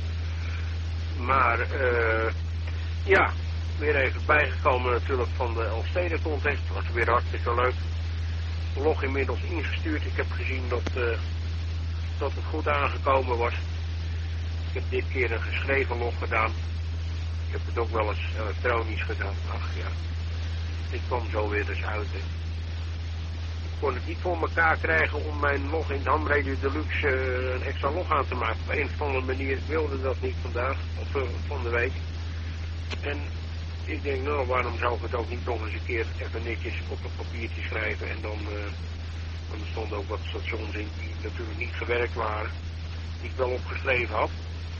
Maar, uh, ja, weer even bijgekomen natuurlijk van de Elfsteden contest. Was weer hartstikke leuk. Log inmiddels ingestuurd. Ik heb gezien dat, uh, dat het goed aangekomen was. Ik heb dit keer een geschreven log gedaan. Ik heb het ook wel eens elektronisch gedaan. Ach ja, dit kwam zo weer eens uit. Hè. Ik kon het niet voor elkaar krijgen om mijn log in Ham Radio Deluxe uh, een extra log aan te maken. Op een of andere manier wilde dat niet vandaag, of uh, van de week. En ik denk, nou, waarom zou ik het ook niet nog eens een keer even netjes op een papiertje schrijven en dan, uh, want er stonden ook wat stations in die natuurlijk niet gewerkt waren, die ik wel opgeschreven had.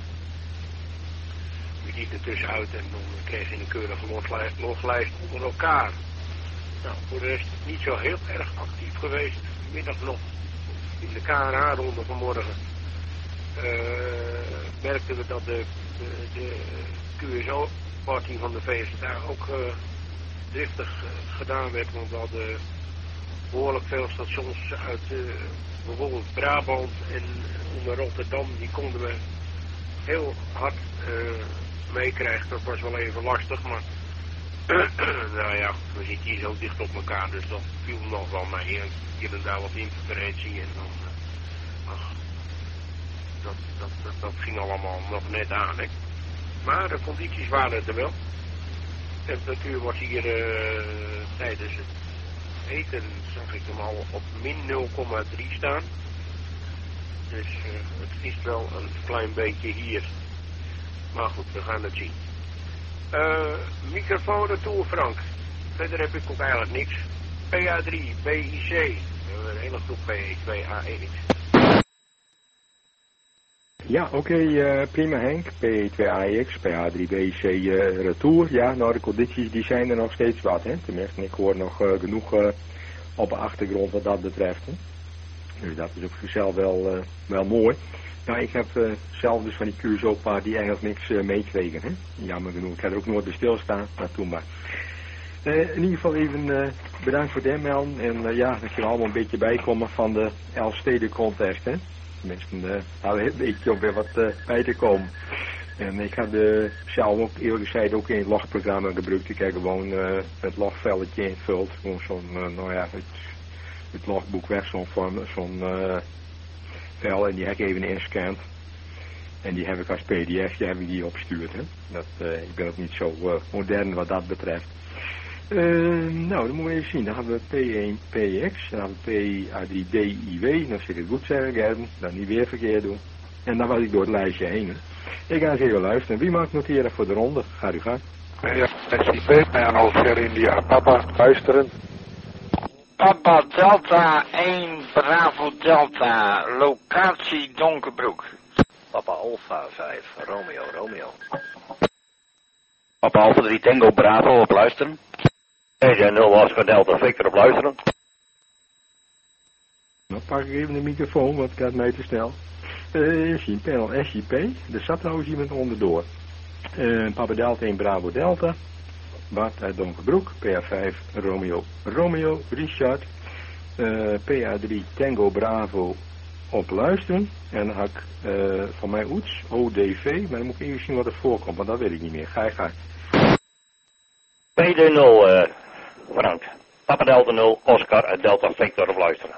Je liet er tussenuit en dan kreeg je een keurige loslijst, loslijst onder elkaar. Nou, voor de rest niet zo heel erg actief geweest. Middag nog in de K N H-ronde vanmorgen uh, merkten we dat de, de, de Q S O-party van de V S A ook uh, driftig uh, gedaan werd. Want we hadden behoorlijk veel stations uit uh, bijvoorbeeld Brabant en onder Rotterdam. Die konden we heel hard uh, meekrijgen. Dat was wel even lastig, maar nou ja, we zitten hier zo dicht op elkaar, dus dat viel nog wel mee. Hier en daar wat interferentie en dan, uh, ach, dat, dat, dat, dat ging allemaal nog net aan, hè. Maar de condities waren er wel. De temperatuur was hier uh, tijdens het eten, zag ik hem al op min nul komma drie staan. Dus uh, het vriest wel een klein beetje hier. Maar goed, we gaan het zien. Uh, microfoon naartoe, Frank. Verder heb ik ook eigenlijk niks. P A drie, B I C. Een hele groep P E twee A één X. Ja, oké, okay, uh, prima Henk. P E twee A X, P A drie B I C uh, retour. Ja, nou de condities die zijn er nog steeds wat, hè. Tenminste, ik hoor nog uh, genoeg uh, op de achtergrond wat dat betreft, hè. Dus dat is op zichzelf wel, uh, wel mooi. Nou, ik heb uh, zelf dus van die Q S O-paard die eigenlijk niks uh, meekregen, hè. Jammer genoeg, ik heb er ook nooit bij stilstaan, maar toen maar. Uh, in ieder geval even uh, bedankt voor de melding en uh, ja, dat je er allemaal een beetje bijkomen van de Elfsteden contest, hè. Tenminste, uh, daar een beetje om weer wat uh, bij te komen. En ik had uh, zelf ook eerlijk gezegd ook in het logprogramma gebruikt. Ik heb gewoon uh, het logvelletje invult, gewoon zo'n, uh, nou ja, het, het logboek weg, zo'n zo'n uh, vel en die heb ik even inscand. En die heb ik als P D F, die heb ik die opgestuurd, hè. Dat, uh, ik ben ook niet zo uh, modern wat dat betreft. Uh, nou, dan moeten we even zien. Dan hebben we P één P X, dan hebben we P A drie D I W, dan zit ik goed zeggen, Gerben, dan niet weer verkeerd doen. En dan was ik door het lijstje heen. Hè. Ik ga eens even luisteren. Wie mag noteren voor de ronde? Ga u gang. Ja, S I P, mijn Alger India, papa, luisteren. Papa Delta één, Bravo Delta, locatie Donkerbroek. Papa Alpha vijf, Romeo, Romeo. Papa Alpha drie, Tango Bravo, op luisteren. E J nul, Oscar Delta Victor, op luisteren. Dan pak ik even de microfoon, want ik had mij te snel. Uh, zien, panel S I P, er zat trouwens iemand onderdoor. Uh, Papa Delta één, Bravo Delta. Bart uit Donkerbroek, P A vijf, Romeo, Romeo, Richard. Uh, P A drie, Tango Bravo, op luisteren. En dan had ik uh, van mij Oets, O D V, maar dan moet ik even zien wat er voorkomt, want dat weet ik niet meer. Ga je gang. P D nul, uh, Frank. Papa Delta nul, Oscar uit Delta Victor, op luisteren.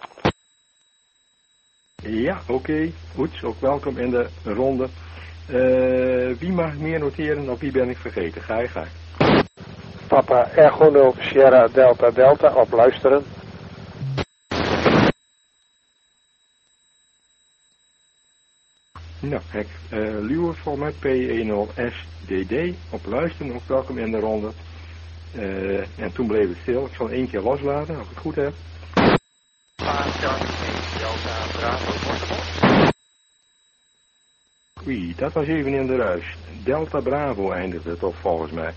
Ja, oké. Okay. Oets, ook welkom in de ronde. Uh, wie mag meer noteren of wie ben ik vergeten? Ga je gang. Papa Echo nul, Sierra Delta Delta, op luisteren. Nou, ik uh, Luwe voor mij P één nul S D D, op luisteren, ook welkom in de ronde. Uh, en toen bleef het stil. Ik zal één keer loslaten, als ik het goed heb. Delta Bravo, Oei, dat was even in de ruis. Delta Bravo eindigde het op volgens mij.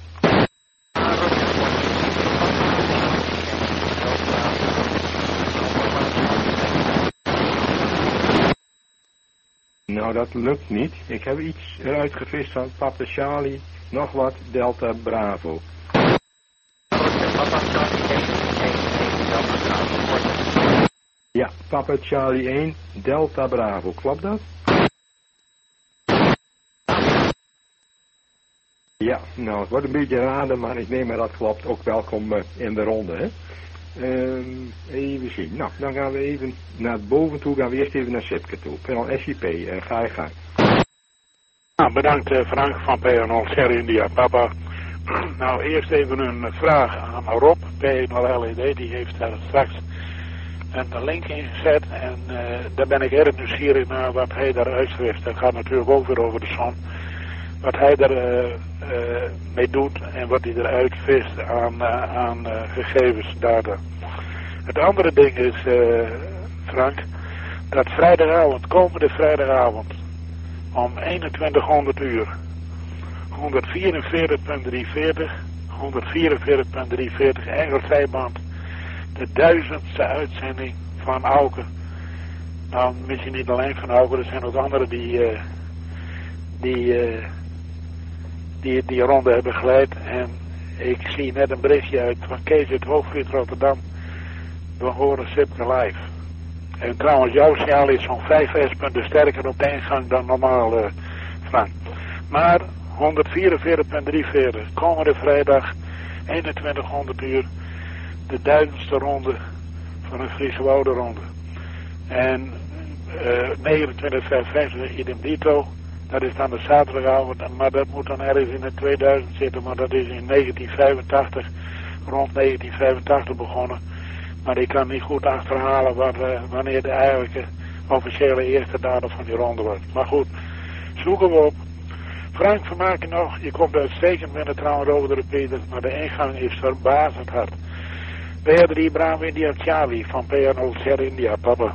Nou, dat lukt niet. Ik heb iets eruit gevist van Papa Charlie, nog wat, Delta Bravo. Ja, Papa Charlie één, Delta Bravo, klopt dat? Ja, nou, het wordt een beetje raden, maar ik neem maar dat klopt. Ook welkom uh, in de ronde, hè. Um, even zien. Nou, dan gaan we even naar boven toe. Gaan we eerst even naar Sipke toe. Panel S I P, uh, ga je gang. Nou, bedankt uh, Frank van P N L Sierra India, papa. Nou, eerst even een vraag aan Rob, P nul L E D. Die heeft daar straks een link in gezet. En uh, daar ben ik erg nieuwsgierig naar wat hij daar uitschrijft. Dat gaat natuurlijk ook weer over de zon. wat hij er uh, uh, mee doet en wat hij eruit vist aan, uh, aan uh, gegevens, data. Het andere ding is, uh, Frank, dat vrijdagavond, komende vrijdagavond, om eenentwintighonderd uur, honderdvierenveertig komma drieënveertig, honderdvierenveertig komma drieënveertig Engelzijband, de duizendste uitzending van Auken. Nou, misschien niet alleen van Auken, er zijn ook anderen die, uh, die, uh, die die ronde hebben geleid. En ik zie net een berichtje uit van Kees uit Hoogvliet Rotterdam. We horen Sipke live. En trouwens, jouw signaal is zo'n vijf S-punten sterker op de ingang dan normaal, uh, Frank. Maar honderdvierenveertig komma drieënveertig, komende vrijdag, eenentwintighonderd uur, de duizendste ronde van een Friese Woudenronde. En uh, negenentwintig vijfenvijftig idem dito, dat is dan de zaterdagavond, maar dat moet dan ergens in het tweeduizend zitten, maar dat is in negentien vijfentachtig, rond negentien vijfentachtig begonnen. Maar ik kan niet goed achterhalen wat, uh, wanneer de eigenlijke officiële eerste datum van die ronde wordt. Maar goed, zoeken we op. Frank, vermaak je nog, je komt uitstekend binnen trouwens over de repeater, maar de ingang is verbazend hard. P R drie Bravo India Charlie van P R nul zes India, papa.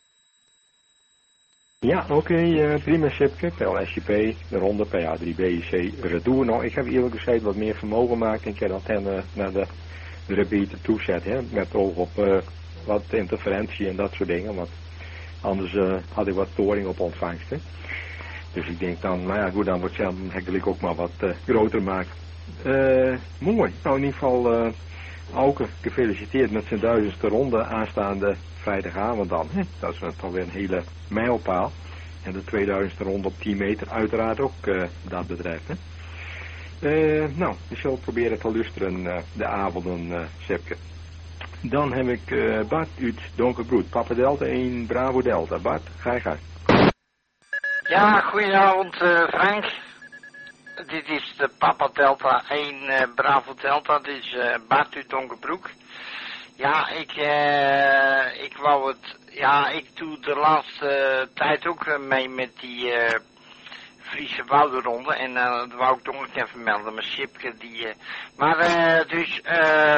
Ja, oké, okay, uh, prima Sipke, P L S J P, de ronde P A drie B C Retour. Nou, ik heb eerlijk gezegd wat meer vermogen gemaakt en ik heb dat hen uh, naar de, de repeater toezet, hè, met oog op uh, wat interferentie en dat soort dingen, want anders uh, had ik wat storing op ontvangst, hè. Dus ik denk dan, nou ja, goed, dan wordt zelf ik ook maar wat uh, groter maken. Uh, mooi, nou in ieder geval... Uh, Auken, gefeliciteerd met zijn duizendste ronde aanstaande vrijdagavond dan. Hè? Dat is toch weer een hele mijlpaal. En de tweeduizendste ronde op tien meter uiteraard ook uh, dat betreft. Hè? Uh, nou, ik zal proberen te luisteren uh, de avonden, uh, Sepke. Dan heb ik uh, Bart uit Donkerbroed. Papa Delta één, Bravo Delta. Bart, ga je gang. Ja, goedenavond uh, Frank. Dit is de Papa Delta één uh, Bravo Delta, dit is uh, Bart uit Donkerbroek. Ja, ik, uh, ik wou het, ja, ik doe de laatste uh, tijd ook uh, mee met die uh, Friese Woudenronde. En uh, dat wou ik toch nog even melden, mijn Sipke die, uh, maar uh, dus, uh,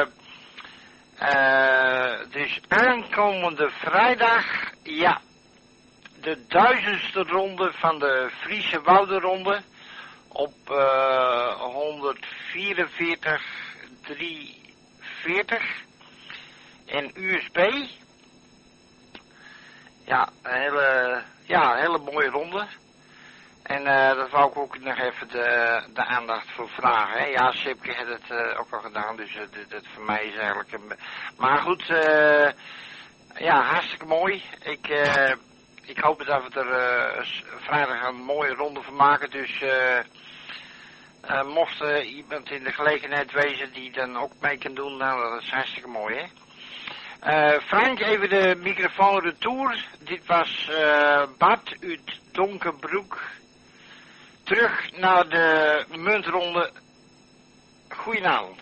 uh, dus aankomende vrijdag, ja, de duizendste ronde van de Friese Woudenronde. Op uh, honderdvierenveertig komma drieënveertig en U S B. Ja, een hele, ja, een hele mooie ronde. En uh, dat wou ik ook nog even de, de aandacht voor vragen. Hè. Ja, Sipke heeft het uh, ook al gedaan, dus uh, dit, dit voor mij is eigenlijk een... Maar goed, uh, ja, hartstikke mooi. Ik... Uh, Ik hoop dat we er uh, vrijdag een mooie ronde van maken. Dus uh, uh, mocht uh, iemand in de gelegenheid wezen die dan ook mee kan doen, nou dat is hartstikke mooi, hè. Uh, Frank, even de microfoon retour. Dit was uh, Bart uit Donkerbroek. Terug naar de muntronde. Goedenavond.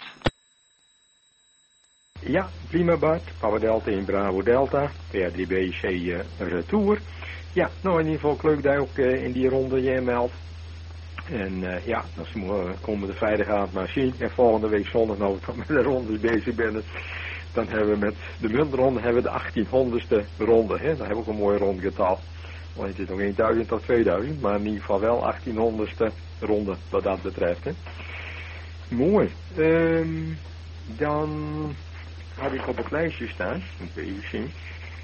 Ja, prima Bart. Papa Delta in Bravo Delta. P R drie B C uh, Retour. Ja, nou in ieder geval leuk dat je ook uh, in die ronde je meldt. En uh, ja, dan uh, komen de vrijdagavond maar zien. En volgende week zondag nou ik met de ronde bezig ben. Dan hebben we met de muntronde hebben we de achttienhonderdste ronde. Hè? Dan hebben we ook een mooi rondgetal. Want het is nog duizend tot tweeduizend. Maar in ieder geval wel achttienhonderdste ronde wat dat betreft. Hè? Mooi. Um, dan... had ik op het lijstje staan, moet ik even zien.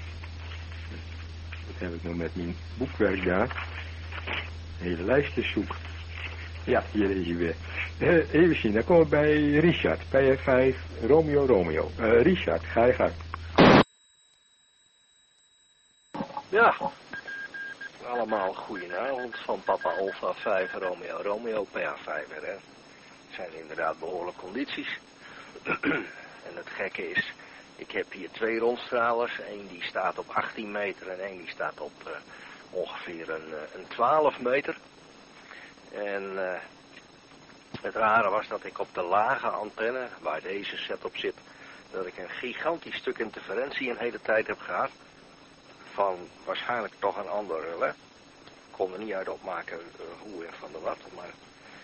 Dat heb ik nou met mijn boekwerk daar. Hele lijstjes zoeken. Ja, hier is hij weer. Uh, even zien, dan komen we bij Richard. P R vijf, Romeo, Romeo. Uh, Richard, ga je gang. Ja, allemaal goedenavond van Papa Alpha vijf, Romeo, Romeo, P R vijf. Hè. Het zijn inderdaad behoorlijke condities. En het gekke is, ik heb hier twee rondstralers. Eén die staat op achttien meter en één die staat op uh, ongeveer een, uh, een twaalf meter. En uh, het rare was dat ik op de lage antenne, waar deze set op zit, dat ik een gigantisch stuk interferentie een hele tijd heb gehad. Van waarschijnlijk toch een ander relais. Ik kon er niet uit opmaken uh, hoe en van de wat, maar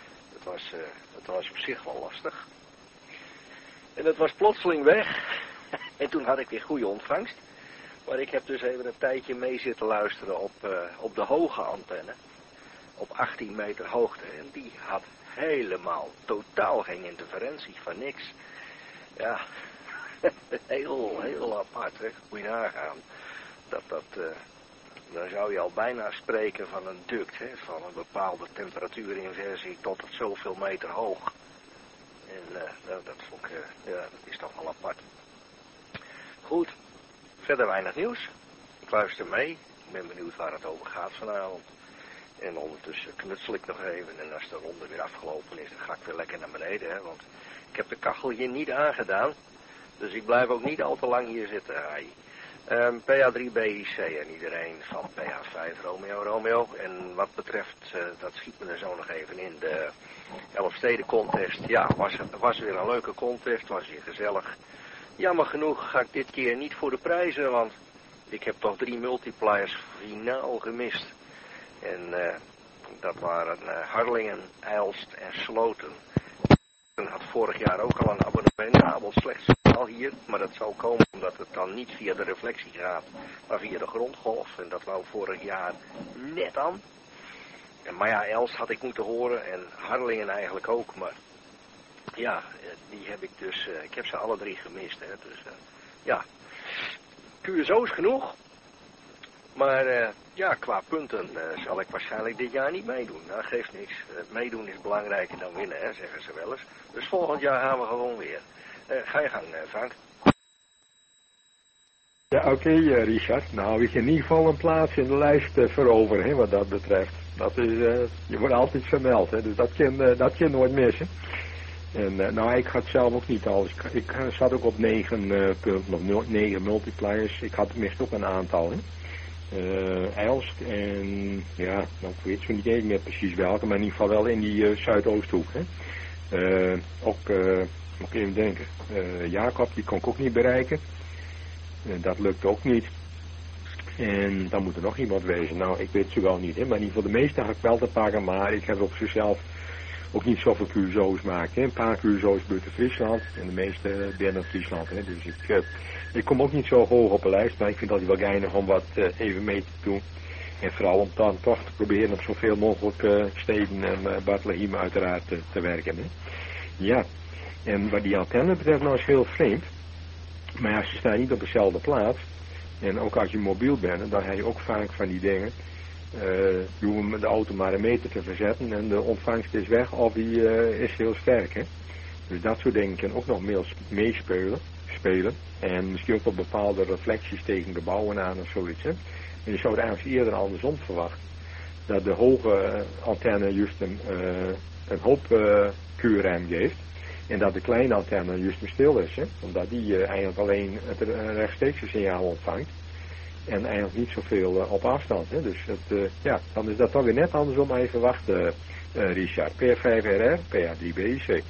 was, uh, dat was op zich wel lastig. En dat was plotseling weg. En toen had ik weer goede ontvangst. Maar ik heb dus even een tijdje mee zitten luisteren op, uh, op de hoge antenne. Op achttien meter hoogte. En die had helemaal totaal geen interferentie van niks. Ja, heel, heel apart, hè. Moet je nagaan. Dat dat, uh, dan zou je al bijna spreken van een duct, hè. Van een bepaalde temperatuurinversie tot het zoveel meter hoog. En uh, nou, dat vond ik, uh, ja, dat is toch wel apart. Goed, verder weinig nieuws. Ik luister mee. Ik ben benieuwd waar het over gaat vanavond. En ondertussen knutsel ik nog even. En als de ronde weer afgelopen is, dan ga ik weer lekker naar beneden. Hè, want ik heb de kachel hier niet aangedaan. Dus ik blijf ook niet al te lang hier zitten. Um, P A drie B I C en iedereen van P A vijf Romeo Romeo. En wat betreft, uh, dat schiet me er zo nog even in, de Elfsteden contest. Ja, was, was weer een leuke contest, was weer gezellig. Jammer genoeg ga ik dit keer niet voor de prijzen, want ik heb toch drie multipliers finaal gemist. En uh, dat waren uh, Harlingen, Eilst en Sloten. Ik had vorig jaar ook al een abonnement, slechts signaal hier, maar dat zou komen omdat het dan niet via de reflectie gaat, maar via de grondgolf. En dat wou vorig jaar net aan. En, maar ja, Elst had ik moeten horen en Harlingen eigenlijk ook, maar ja, die heb ik dus, uh, ik heb ze alle drie gemist, hè, dus uh, ja. Q S O's genoeg, maar uh, ja, qua punten uh, zal ik waarschijnlijk dit jaar niet meedoen. Dat geeft niks. Uh, meedoen is belangrijker dan winnen, hè, zeggen ze wel eens. Dus volgend jaar gaan we gewoon weer. Uh, ga je gang, uh, Frank. Ja, oké, okay, uh, Richard. Nou, ik in ieder geval een plaats in de lijst uh, veroveren, hè, wat dat betreft. Dat is, uh, je wordt altijd vermeld, hè, dus dat kan, uh, dat kan nooit missen. En uh, nou, ik had zelf ook niet alles. Ik, ik zat ook op negen uh, punten, of negen multipliers. Ik had tenminste ook een aantal, hè. Uh, Eilst en ja, nou, ik weet zo niet eens meer precies welke, maar in ieder geval wel in die uh, Zuidoosthoek. Hè. Uh, ook, uh, moet ik even denken, uh, Jacob, die kon ik ook niet bereiken. Uh, dat lukt ook niet. En dan moet er nog iemand wezen. Nou, ik weet het zo wel niet, hè, maar in ieder geval de meeste had ik wel te pakken, maar ik heb op zichzelf ook niet zoveel Q S O's maken. Hè. Een paar Q S O's buiten Friesland en de meeste binnen Friesland. Hè. Dus ik... Uh, Ik kom ook niet zo hoog op de lijst, maar ik vind het altijd wel geinig om wat uh, even mee te doen. En vooral om dan toch te proberen op zoveel mogelijk uh, steden en uh, Bethlehem uiteraard uh, te werken. Hè. Ja, en wat die antenne betreft nou is heel vreemd. Maar ja, ze staan niet op dezelfde plaats. En ook als je mobiel bent, dan heb je ook vaak van die dingen. Uh, je hoeft met de auto maar een meter te verzetten en de ontvangst is weg of die uh, is heel sterk. Hè. Dus dat soort dingen kunnen ook nog meespelen. Spelen. En misschien ook op bepaalde reflecties tegen gebouwen aan of zoiets. Hè. En je zou het eigenlijk eerder andersom verwachten. Dat de hoge uh, antenne juist een, uh, een hoop uh, Q-ruim geeft. En dat de kleine antenne juist maar stil is. Hè. Omdat die uh, eigenlijk alleen het uh, rechtstreekse signaal ontvangt. En eigenlijk niet zoveel uh, op afstand. Hè. Dus het, uh, ja, dan is dat toch weer net andersom even wachten, uh, Richard. P A vijf R R, P A drie B I C.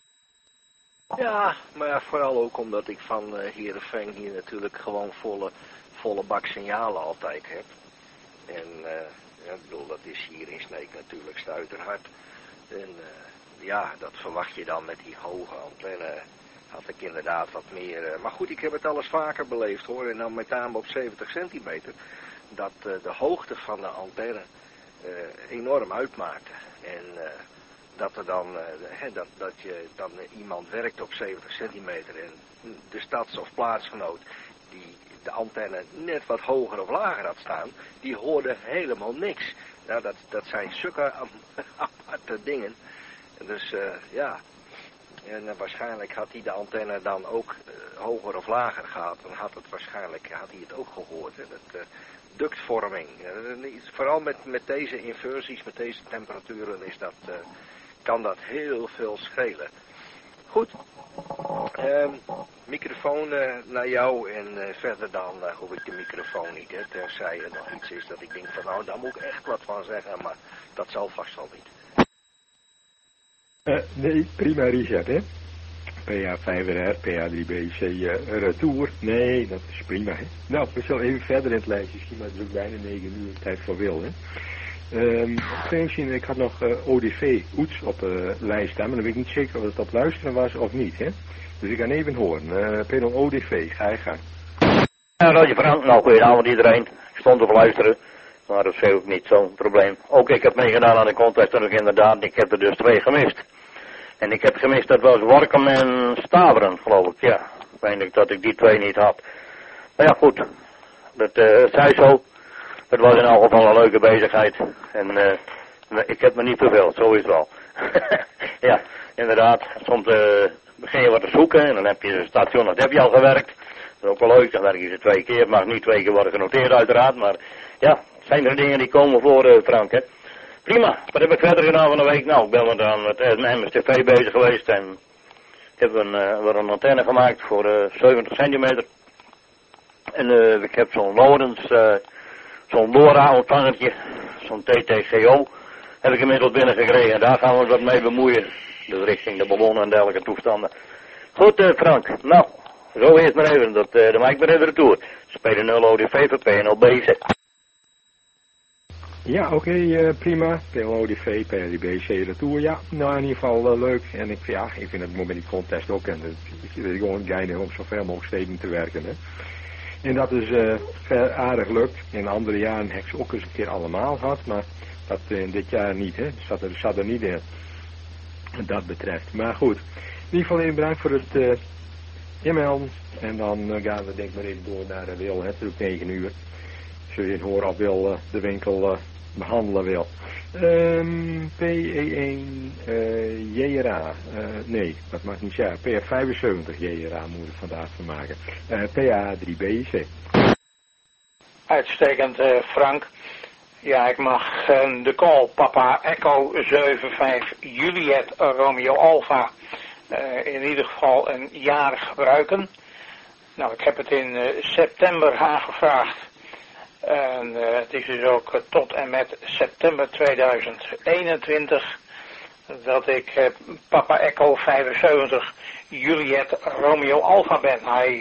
Ja, maar vooral ook omdat ik van uh, Heerenveen hier natuurlijk gewoon volle, volle bak signalen altijd heb. En uh, ja, ik bedoel, dat is hier in Sneek natuurlijk stuiterhard. En uh, ja, dat verwacht je dan met die hoge antenne. Had ik inderdaad wat meer. Uh, maar goed, ik heb het alles vaker beleefd hoor. En dan met name op zeventig centimeter. Dat uh, de hoogte van de antenne uh, enorm uitmaakte. En uh, dat er dan, uh, he, dat, dat je dan uh, iemand werkt op zeventig centimeter. En de stads- of plaatsgenoot die de antenne net wat hoger of lager had staan. Die hoorde helemaal niks. Nou, dat, dat zijn zulke aparte dingen. Dus uh, ja... En uh, waarschijnlijk had hij de antenne dan ook uh, hoger of lager gehad. Dan had het waarschijnlijk had hij het ook gehoord. Hè? Dat uh, ductvorming. Uh, vooral met, met deze inversies, met deze temperaturen is dat, uh, kan dat heel veel schelen. Goed. Uh, microfoon uh, naar jou en uh, verder dan uh, hoef ik de microfoon niet. Hè? Tenzij er nog iets is dat ik denk van nou daar moet ik echt wat van zeggen. Maar dat zal vast wel niet. Uh, nee, prima Richard, hè. P A vijf R R, P A drie B I C, uh, retour. Nee, dat is prima, hè. Nou, we zullen even verder in het lijstje zien, maar het is ook bijna negen uur tijd voor wil, hè. Um, zien, ik had nog uh, O D V-oets op de uh, lijst staan, maar dan weet ik niet zeker of het op luisteren was of niet. Hè? Dus ik ga even horen. Uh, Pedro O D V, ga je gang. Ja, Radio Frank, nou goedenavond iedereen. Ik stond op luisteren, maar dat is ook niet zo'n probleem. Ook ik heb meegedaan aan de contest en ook inderdaad, ik heb er dus twee gemist. En ik heb gemist, dat was Workum en Staveren, geloof ik, ja. Ik weet niet dat ik die twee niet had. Maar ja, goed. Dat uh, zij zo. Het was in elk geval een leuke bezigheid. En uh, ik heb me niet verveeld, zo is het wel. Ja, inderdaad. Soms uh, begin je wat te zoeken en dan heb je een station, dat heb je al gewerkt. Dat is ook wel leuk, dan werk je ze twee keer. Het mag niet twee keer worden genoteerd uiteraard, maar ja, zijn er dingen die komen voor uh, Frank, hè. Prima, wat heb ik verder gedaan van de week? Nou, ik ben met aan het M S T V bezig geweest en ik heb een, uh, wat een antenne gemaakt voor uh, zeventig centimeter. En uh, ik heb zo'n Lorentz, uh, zo'n LoRa-ontvangertje, zo'n T T G O, heb ik inmiddels binnengekregen. En daar gaan we ons wat mee bemoeien. Dus richting de ballonnen en dergelijke toestanden. Goed, uh, Frank. Nou, zo eerst maar even. Dat, uh, dan maak ik maar even de tour. Spelen nul O D V voor P N L B Z. Ja, oké, okay, uh, prima. P L O D V, P L I B C, retour. Ja, nou in ieder geval uh, leuk. En ik, ja, ik vind het moment die contest ook. En het is gewoon geinig om zoveel mogelijk steden te werken. Hè. En dat is uh, aardig lukt. In andere jaren heb ik ze ook eens een keer allemaal gehad. Maar dat in uh, dit jaar niet, hè. Dat zat er, zat er niet in. Wat dat betreft. Maar goed. In ieder geval even bedankt voor het uh, inmelden. En dan uh, gaan we denk ik maar even door naar de Wil. Het is ook negen uur. Zul je het horen of Wil uh, de winkel uh, behandelen wil. Um, P E één uh, J R A. Uh, nee, dat mag niet zeggen. P F vijfenzeventig J R A moet ik vandaag van maken. Uh, P A drie B C. Uitstekend, uh, Frank. Ja, ik mag uh, de call Papa Echo zeven vijf Juliet Romeo Alpha uh, in ieder geval een jaar gebruiken. Nou, ik heb het in uh, september aangevraagd. En uh, het is dus ook uh, tot en met september tweeduizend eenentwintig dat ik uh, Papa Echo vijfenzeventig Juliet Romeo Alpha ben. Hi.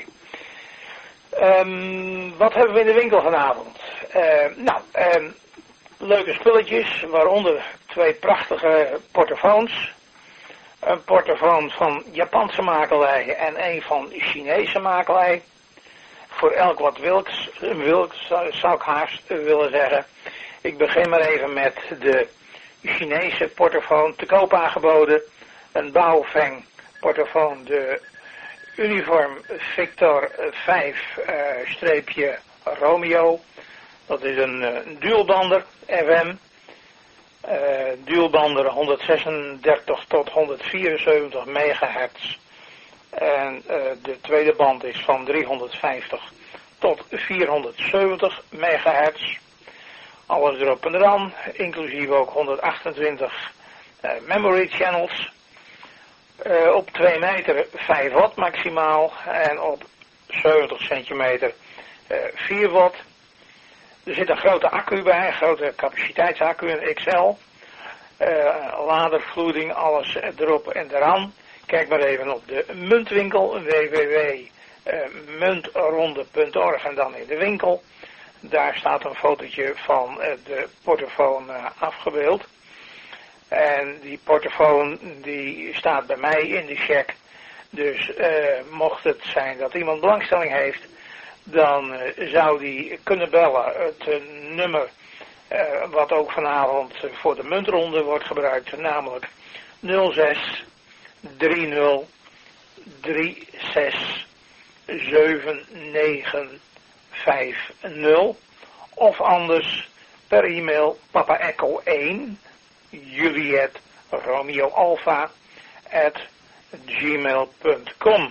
Um, wat hebben we in de winkel vanavond? Uh, nou, um, leuke spulletjes, waaronder twee prachtige portofoons. Een portofoon van Japanse makelij en een van Chinese makelij. Voor elk wat wilks, wilks zou ik haast willen zeggen. Ik begin maar even met de Chinese portofoon te koop aangeboden. Een Baofeng portofoon, de Uniform Victor vijf Romeo. Dat is een uh, dualbander F M. Uh, dualbander honderdzesendertig tot honderdvierenzeventig megahertz. En uh, de tweede band is van driehonderdvijftig tot vierhonderdzeventig megahertz. Alles erop en eraan, inclusief ook honderdachtentwintig uh, memory channels. Uh, op twee meter vijf watt maximaal en op zeventig centimeter uh, vier watt. Er zit een grote accu bij, een grote capaciteitsaccu, een X L. Uh, ladervloeding, alles erop en eraan. Kijk maar even op de muntwinkel, w w w punt muntronde punt org en dan in de winkel. Daar staat een fotootje van uh, de portofoon uh, afgebeeld. En die portofoon die staat bij mij in de check. Dus uh, mocht het zijn dat iemand belangstelling heeft, dan uh, zou die kunnen bellen. Het uh, nummer uh, wat ook vanavond voor de muntronde wordt gebruikt, namelijk nul zes drie nul drie zes zeven negen vijf nul. Of anders per e-mail Papa Echo één Juliet Romeo Alpha at gmail punt com.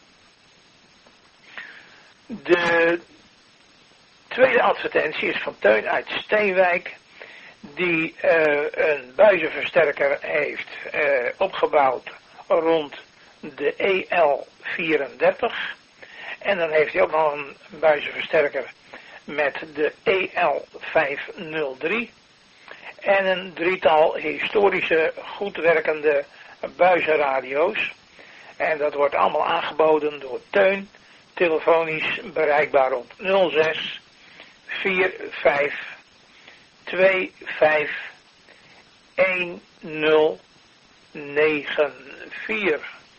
De tweede advertentie is van Teun uit Steenwijk, die uh, een buizenversterker heeft uh, opgebouwd rond de E L vierendertig. En dan heeft hij ook nog een buizenversterker met de E L vijfhonderddrie. En een drietal historische, goed werkende buizenradio's. En dat wordt allemaal aangeboden door Teun. Telefonisch bereikbaar op nul zes vier vijf twee vijf een nul negen vier.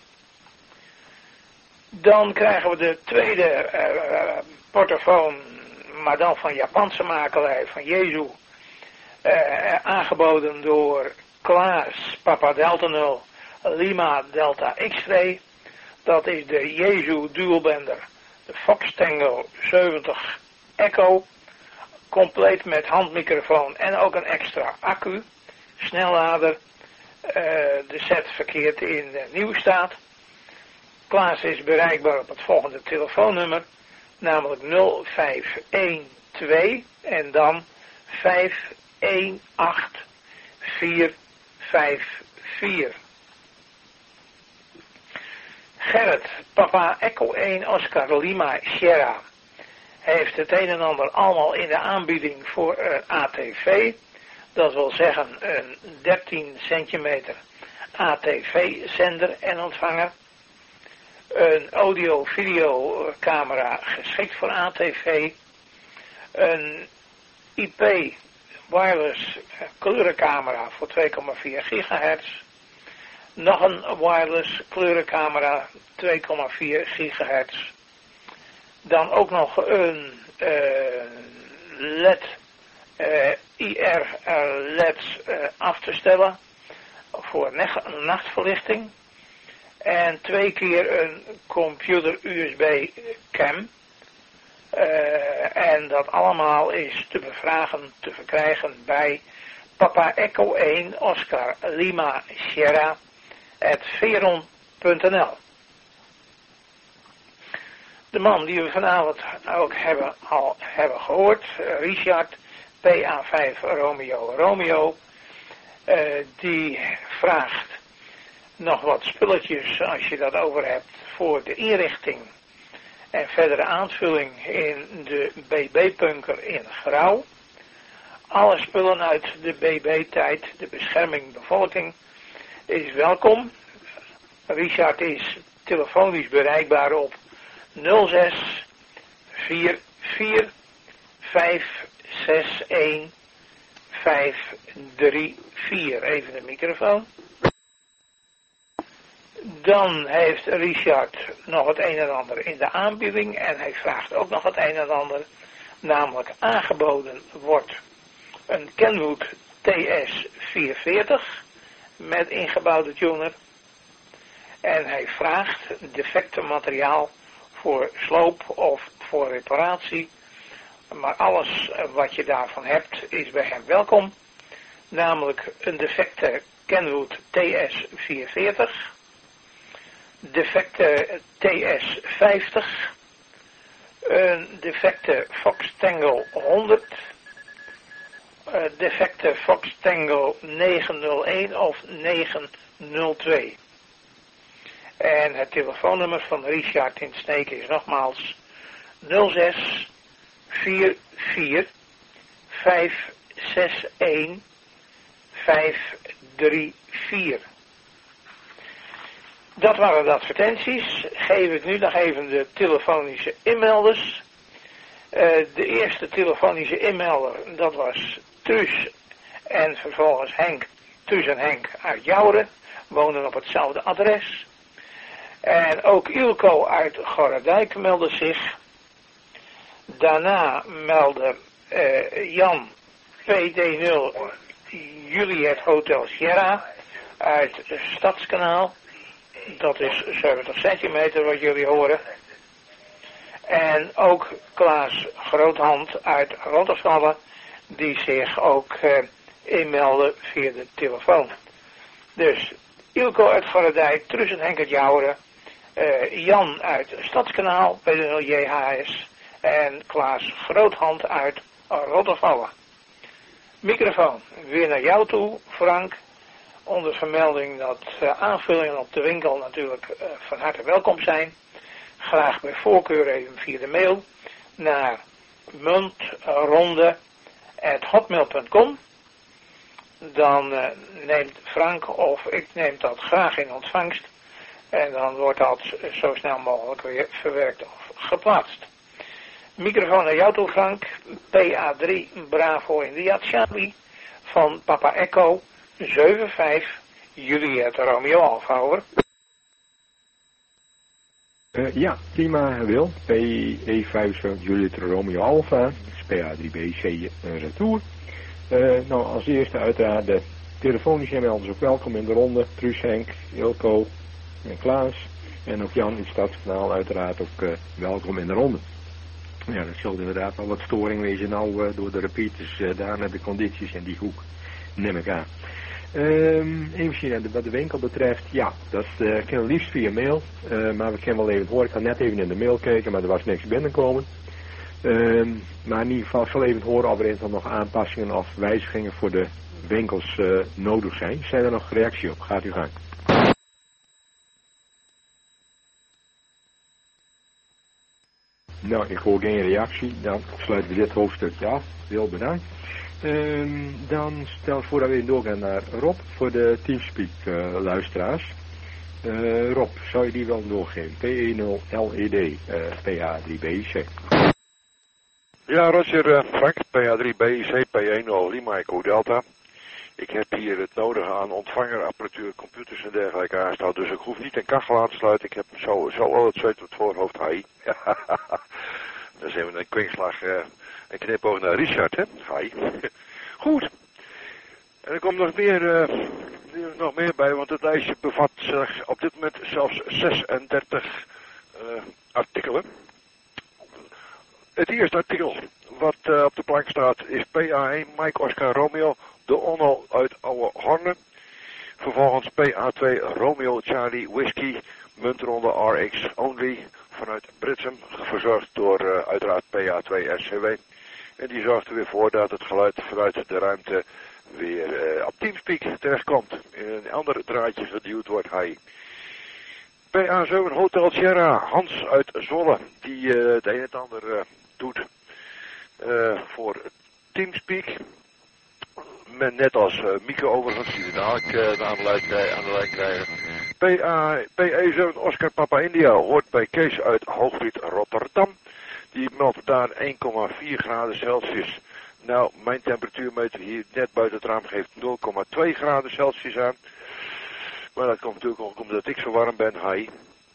Dan krijgen we de tweede uh, portofoon, maar dan van Japanse makelij, van Jezu, uh, aangeboden door Klaas, Papa Delta nul, Lima Delta X-ray. Dat is de Jezu dualbender, de Fox Tango zeventig Echo, compleet met handmicrofoon en ook een extra accu, snellader. Uh, de set verkeert in uh, Nieuwstaat. Klaas is bereikbaar op het volgende telefoonnummer, namelijk nul vijf een twee en dan vijf een acht vier vijf vier. Gerrit, Papa Echo één Oscar Lima Sierra, heeft het een en ander allemaal in de aanbieding voor een A T V. Dat wil zeggen een dertien centimeter A T V-zender en ontvanger. Een audio-video camera geschikt voor A T V. Een I P wireless kleurencamera voor twee komma vier gigahertz. Nog een wireless kleurencamera twee komma vier gigahertz. Dan ook nog een uh, L E D, uh, I R L E D uh, af te stellen voor nachtverlichting. En twee keer een computer U S B cam. Uh, en dat allemaal is te bevragen, te verkrijgen bij Papa Echo één Oscar Lima Sierra at veron punt n l. De man die we vanavond ook hebben, al hebben gehoord, Richard, P A vijf Romeo Romeo, uh, die vraagt nog wat spulletjes, als je dat over hebt, voor de inrichting en verdere aanvulling in de B B-bunker in Grauw. Alle spullen uit de B B-tijd, de bescherming bevolking, is welkom. Richard is telefonisch bereikbaar op nul zes vier vier vijf zes een vijf drie vier. Even de microfoon. Dan heeft Richard nog het een en ander in de aanbieding en hij vraagt ook nog het een en ander, namelijk aangeboden wordt een Kenwood T S vierhonderdveertig met ingebouwde tuner en hij vraagt defecte materiaal voor sloop of voor reparatie, maar alles wat je daarvan hebt is bij hem welkom, namelijk een defecte Kenwood T S vierhonderdveertig, defecte T S vijftig, een defecte Fox Tango honderd, uh, defecte Fox Tango negenhonderdéén of negenhonderdtwee. En het telefoonnummer van Richard in Sneek is nogmaals nul zes vier vier vijf zes een vijf drie vier. Dat waren de advertenties. Geef ik nu nog even de telefonische inmelders. Uh, de eerste telefonische inmelder, dat was Truus en vervolgens Henk, Truus en Henk uit Jouren, wonen op hetzelfde adres. En ook Ilko uit Gorredijk meldde zich. Daarna meldde uh, Jan P D nul Juliet Hotel Sierra uit Stadskanaal. Dat is zeventig centimeter wat jullie horen. En ook Klaas Groothand uit Rottervallen, die zich ook uh, inmeldde via de telefoon. Dus Ilko uit Gorredijk, Truus en Henk uit Jouren, uh, Jan uit Stadskanaal, P D nul J H S en Klaas Groothand uit Rottervallen. Microfoon weer naar jou toe, Frank. Onder vermelding dat uh, aanvullingen op de winkel natuurlijk uh, van harte welkom zijn. Graag bij voorkeur even via de mail naar muntronde at hotmail punt com. Dan uh, neemt Frank of ik neem dat graag in ontvangst. En dan wordt dat zo snel mogelijk weer verwerkt of geplaatst. Microfoon naar jou toe, Frank. P A drie Bravo India Charlie van Papa Echo zeven vijf Juliette Romeo Alpha, hoor. Uh, ja, prima, Wil. P E vijf Juliette Romeo Alpha, P A drie B C uh, Retour. Uh, nou, als eerste uiteraard de telefonische melders ook welkom in de ronde. Truus, Henk, Ilko en Klaas. En ook Jan in het Stadskanaal uiteraard ook uh, welkom in de ronde. Ja, dat zal inderdaad wel wat storing wezen nou uh, door de repeaters uh, daar naar de condities in die hoek, neem ik aan. Um, even zien, wat de winkel betreft, ja, dat uh, kan liefst via mail, uh, maar we kunnen wel even horen. Ik ga net even in de mail kijken, maar er was niks binnenkomen. Um, maar in ieder geval, ik zal even horen of er eventueel nog aanpassingen of wijzigingen voor de winkels uh, nodig zijn. Zijn er nog reacties op? Gaat u gang. Nou, ik hoor geen reactie. Dan sluiten we dit hoofdstukje af. Heel bedankt. Um, dan stel ik voor dat we even doorgaan naar Rob voor de Teamspeak uh, luisteraars. Uh, Rob, zou je die wel doorgeven? P E nul L E D, uh, P A drie B I C. Ja, Roger, uh, Frank, P A drie B I C, P E nul Lima Echo Delta. Ik heb hier het nodige aan ontvangerapparatuur, computers en dergelijke aanstaan, dus ik hoef niet een kachel aan te sluiten. Ik heb zo, zo al het zweet op het voorhoofd. Hi. Dan zijn we een kwinkslag, uh, een knipoog naar Richard, hè? Hi. Goed. En er komt nog meer, uh, nog meer bij, want het lijstje bevat uh, op dit moment zelfs zesendertig uh, artikelen. Het eerste artikel wat uh, op de plank staat is P A één Mike Oscar Romeo, de Onno uit Oude Horne. Vervolgens P A twee Romeo Charlie Whiskey, muntronde R X Only vanuit Britsum, verzorgd door uh, uiteraard P A twee S C W. En die zorgt er weer voor dat het geluid vanuit de ruimte weer uh, op Teamspeak terechtkomt. In een ander draadje geduwd wordt hij. P A zeven Hotel Sierra, Hans uit Zwolle, die uh, het een en ander uh, doet uh, voor Teamspeak. Men, net als uh, Mieke overigens, die we dadelijk uh, aan, de lijn, aan de lijn krijgen. P A, P E zeven Oscar Papa India hoort bij Kees uit Hoogvliet Rotterdam. Die meldt daar één komma vier graden Celsius. Nou, mijn temperatuurmeter hier net buiten het raam geeft nul komma twee graden Celsius aan. Maar dat komt natuurlijk ook omdat ik zo warm ben. Hi.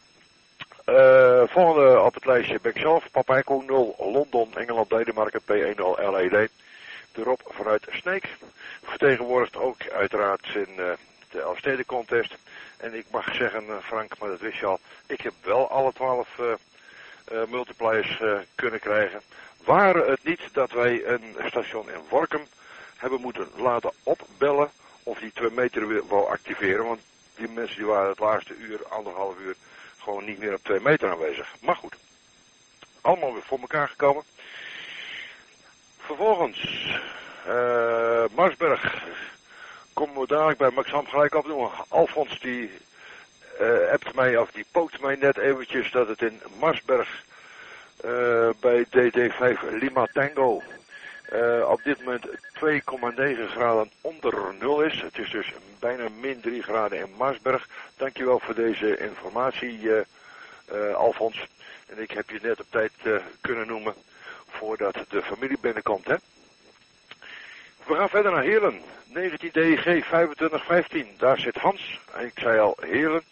Uh, volgende op het lijstje ben ik zelf. Papa Echo nul Londen, Engeland, Denemarken, P E nul L E D. De Rob vanuit Sneek. Vertegenwoordigt ook uiteraard in uh, de Elfsteden contest. En ik mag zeggen, uh, Frank, maar dat wist je al. Ik heb wel alle twaalf uh, uh, multipliers uh, kunnen krijgen. Waren het niet dat wij een station in Workum hebben moeten laten opbellen. Of die twee meter weer wou activeren. Want die mensen die waren het laatste uur, anderhalf uur, gewoon niet meer op twee meter aanwezig. Maar goed. Allemaal weer voor elkaar gekomen. Vervolgens, uh, Marsberg, komen we dadelijk bij Max Ham gelijk opnoemen. Alfons die uh, appt mij, of die pookt mij net eventjes dat het in Marsberg uh, bij D D vijf Lima Tango uh, op dit moment twee komma negen graden onder nul is. Het is dus bijna min drie graden in Marsberg. Dankjewel voor deze informatie, uh, uh, Alfons. En ik heb je net op tijd uh, kunnen noemen voordat de familie binnenkomt, hè. We gaan verder naar Heerlen. negentien D G vijfentwintig vijftien. Daar zit Hans. Ik zei al Heerlen.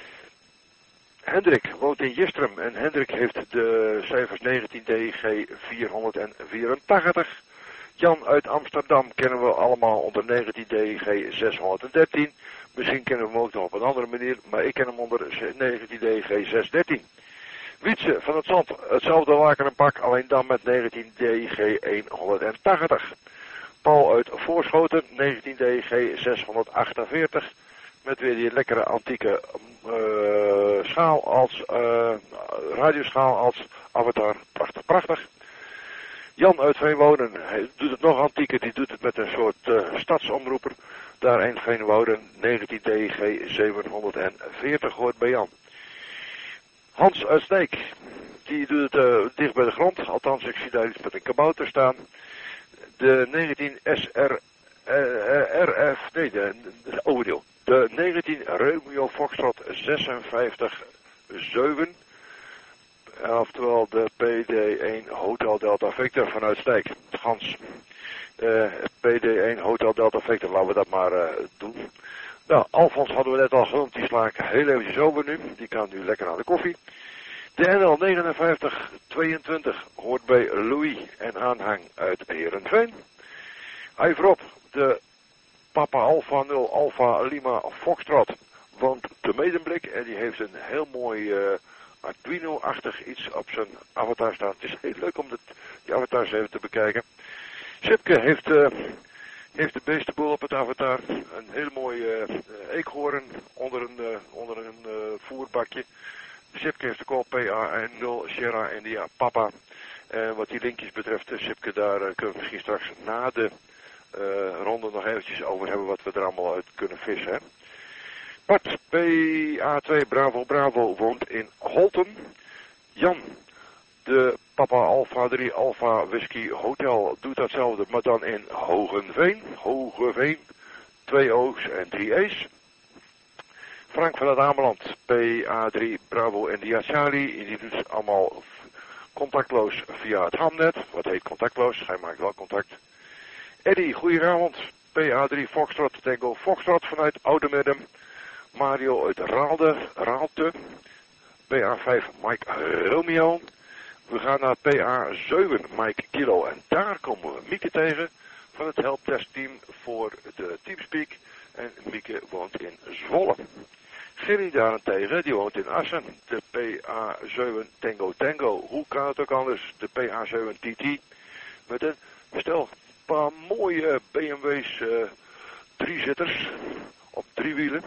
Hendrik woont in Jistrum. En Hendrik heeft de cijfers negentien D G vierhonderdvierentachtig. Jan uit Amsterdam kennen we allemaal onder negentien D G zeshonderddertien. Misschien kennen we hem ook nog op een andere manier. Maar ik ken hem onder negentien D G zeshonderddertien. Wietse van het Zand, hetzelfde laken en pak, alleen dan met negentien D G honderdtachtig. Paul uit Voorschoten, negentien D G zeshonderdachtenveertig. Met weer die lekkere antieke uh, schaal als, uh, radioschaal als avatar. Prachtig, prachtig. Jan uit Veenwouden, hij doet het nog antieker, die doet het met een soort uh, stadsomroeper. Daar in Veenwouden, negentien D G zevenhonderdveertig hoort bij Jan. Hans uit Sneek, die doet het uh, dicht bij de grond, althans ik zie daar iets met een kabouter staan. De negentien S R, uh, R F, nee, de, de overdeel. De negentien Romeo Foxtrot zesenvijftig zeven. Oftewel de P D één Hotel Delta Victor vanuit Sneek. Gans. Uh, P D één Hotel Delta Victor, laten we dat maar uh, doen. Nou, Alfons hadden we net al genoemd, die sla ik heel eventjes over nu. Die kan nu lekker aan de koffie. De N L negenenvijftig tweeëntwintig hoort bij Louis en aanhang uit Heerenveen. Hij voorop de Papa Alpha nul Alpha Lima Foxtrot woont te Medemblik en die heeft een heel mooi uh, Arduino-achtig iets op zijn avatar staan. Het is heel leuk om dat, die avatars even te bekijken. Sipke heeft, uh, heeft de beestenboel op het avatar. Een heel mooi uh, eekhoorn onder een, uh, onder een uh, voerbakje. Sipke heeft de call P A nul Sierra India Papa. En wat die linkjes betreft, uh, Sipke, daar uh, kunnen we misschien straks na de uh, ronde nog eventjes over hebben wat we er allemaal uit kunnen vissen. Hè. Bart, P A twee Bravo Bravo woont in Holten. Jan, de Papa Alpha drie Alpha Whisky Hotel doet datzelfde, maar dan in Hogenveen. Hogeveen, twee O's en drie E's. Frank van het Ameland, P A drie Bravo India Charlie, die doet allemaal contactloos via het Hamnet. Wat heet contactloos? Hij maakt wel contact. Eddie, goedenavond. P A drie Foxtrot Tango Foxtrot vanuit Oudemedem. Mario uit Raalde, Raalte. P A vijf Mike Romeo. We gaan naar P A zeven Mike Kilo en daar komen we Mieke tegen van het helptestteam voor de Teamspeak. En Mieke woont in Zwolle. Gerry daarentegen, die woont in Assen. De P A zeven Tango Tango. Hoe kan het ook anders? De P A zeven T T. Met een stel paar mooie B M W's uh, driezitters op drie wielen.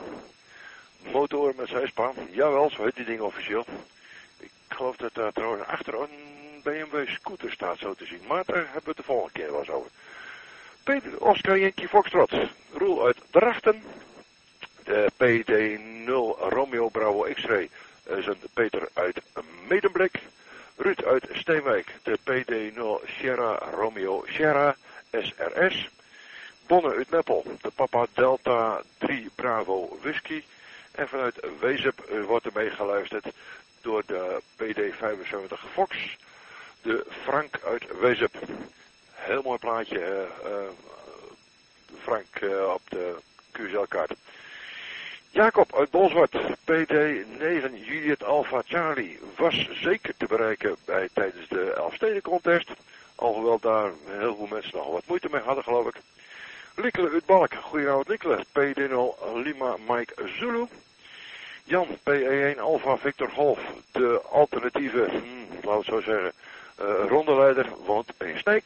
Motor met zijspan. Jawel, zo heet die ding officieel. Ik geloof dat daar trouwens achter een B M W scooter staat, zo te zien. Maar daar hebben we het de volgende keer wel eens over. Peter Oscar Yankee Foxtrot. Roel uit Drachten. De P D nul Romeo Bravo X-Ray is een Peter uit Medemblik. Ruud uit Steenwijk. De P D nul Sierra Romeo Sierra S R S. Bonne uit Meppel. De Papa Delta drie Bravo Whisky. En vanuit Wezep wordt er mee geluisterd door de P D vijfenzeventig Fox. De Frank uit Wezep. Heel mooi plaatje, uh, uh, Frank, uh, op de Q S L-kaart. Jacob uit Bolsward, P D negen Juliet Alpha Charlie, was zeker te bereiken bij, tijdens de Elfstedencontest. Alhoewel daar heel veel mensen nog wat moeite mee hadden, geloof ik. Likkele uit Balk, goedenavond Likkele, P D nul Lima Mike Zulu. Jan, P E één Alpha Victor Golf, de alternatieve, hmm, laten we zo zeggen, uh, rondeleider, woont in Sneek.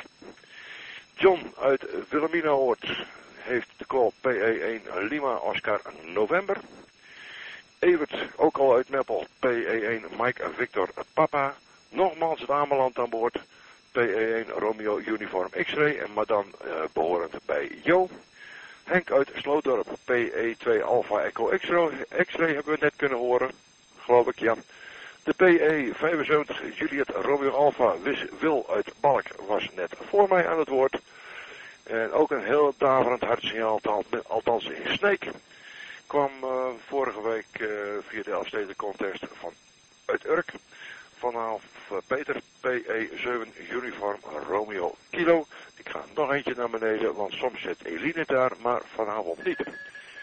John uit Wilhelminaoord heeft de call P E één Lima Oscar November. Evert, ook al uit Meppel, P E één Mike Victor Papa. Nogmaals het Ameland aan boord, P E één Romeo Uniform X-Ray, en maar dan uh, behorend bij Jo. Henk uit Slootdorp, P E twee Alpha Echo X-Ray, X-Ray hebben we net kunnen horen, geloof ik, ja. De P E vijfenzeventig Juliet Romeo Alpha Wis Wil uit Balk was net voor mij aan het woord. En ook een heel daverend hartsignaal, althans in Sneek, kwam uh, vorige week uh, via de Elfsteden Contest van uit Urk. Vanaf uh, Peter, P E zeven Uniform Romeo Kilo. Ik ga nog eentje naar beneden, want soms zit Eline daar, maar vanavond niet.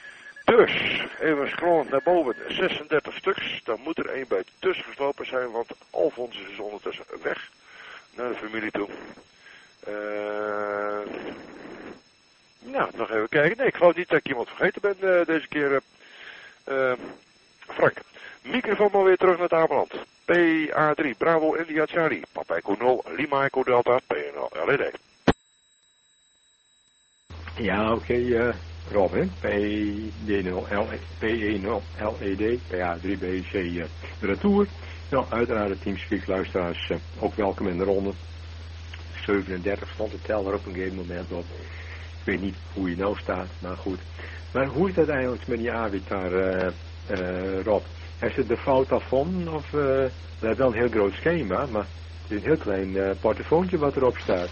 Dus, even scrollen naar boven, zesendertig stuks. Dan moet er één bij tussen geslopen zijn, want Alfons is ondertussen weg naar de familie toe. Uh, nou, nog even kijken. Nee, ik geloof niet dat ik iemand vergeten ben uh, deze keer. Uh, uh, Frank, microfoon maar weer terug naar het Ameland. P A drie, Bravo India Charlie, Papa Echo nul, Lima Echo Delta, P N L L E D. Ja, oké, okay, uh, Rob, hè. P D nul L, P E nul L E D, P A drie B C uh, de retour. Nou, uiteraard de Teamspeak luisteraars uh, ook welkom in de ronde. zevenendertig stond de teller op een gegeven moment op. Ik weet niet hoe je nou staat, maar goed. Maar hoe is dat eigenlijk met die avatar, uh, uh, Rob? Is het de fout afvonden of uh, dat is wel een heel groot schema, maar het is een heel klein uh, portofoontje wat erop staat.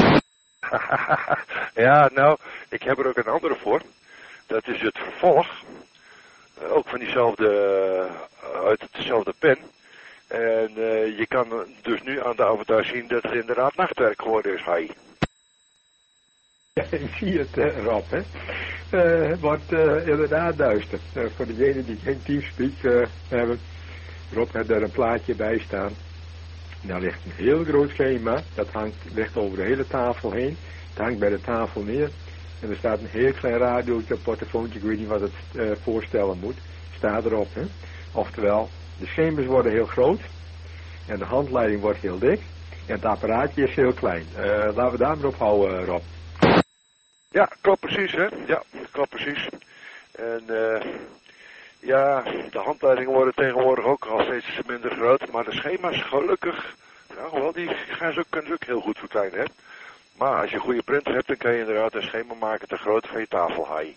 Ja, nou, ik heb er ook een andere voor. Dat is het vervolg. Uh, ook van diezelfde, uh, uit hetzelfde pen. En uh, je kan dus nu aan de avatar zien dat het inderdaad nachtwerk geworden is, hij. Ja, ik zie het, uh, Rob, hè. Uh, het wordt uh, inderdaad duister. Uh, voor degenen die geen Teamspeak uh, hebben, Rob heeft daar een plaatje bij staan. Daar ligt een heel groot schema, dat hangt, ligt over de hele tafel heen. Het hangt bij de tafel neer. En er staat een heel klein radiootje op portofoontje, ik weet niet wat het uh, voorstellen moet. Staat erop, hè. Oftewel, de schema's worden heel groot. En de handleiding wordt heel dik. En het apparaatje is heel klein. Uh, laten we daar maar op houden, Rob. Ja, klopt precies, hè. Ja, klopt precies. En uh, ja, de handleidingen worden tegenwoordig ook al steeds minder groot. Maar de schema's, gelukkig, ja, wel, die gaan ze ook, kunnen ze ook heel goed verkleinen, hè. Maar als je een goede printer hebt, dan kan je inderdaad een schema maken te groot van je tafelhaai.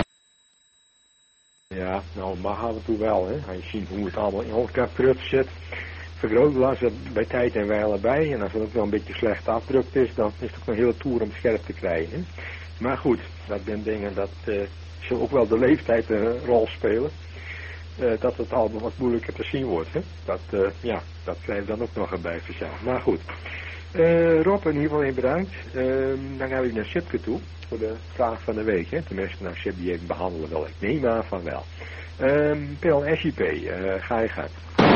Ja, nou mag af en toe wel, hè. Als je ziet hoe het allemaal in elkaar prut zit. Vergrootglas er bij tijd en wijle bij. En als het ook nog een beetje slecht afdrukt is, dan is het ook een hele toer om scherp te krijgen, hè. Maar goed, dat zijn dingen dat uh, zullen ook wel de leeftijd een rol spelen. Uh, dat het allemaal wat moeilijker te zien wordt, hè. Dat, uh, ja, dat krijgt dan ook nog erbij vanzelf. Maar goed. Uh, Rob, in ieder geval even bedankt. Uh, dan gaan we naar Sipke toe voor de vraag van de week, hè. Tenminste, nou, Sip die even behandelen wil. Ik neem aan van wel. Uh, P L S I P, uh, ga je gang.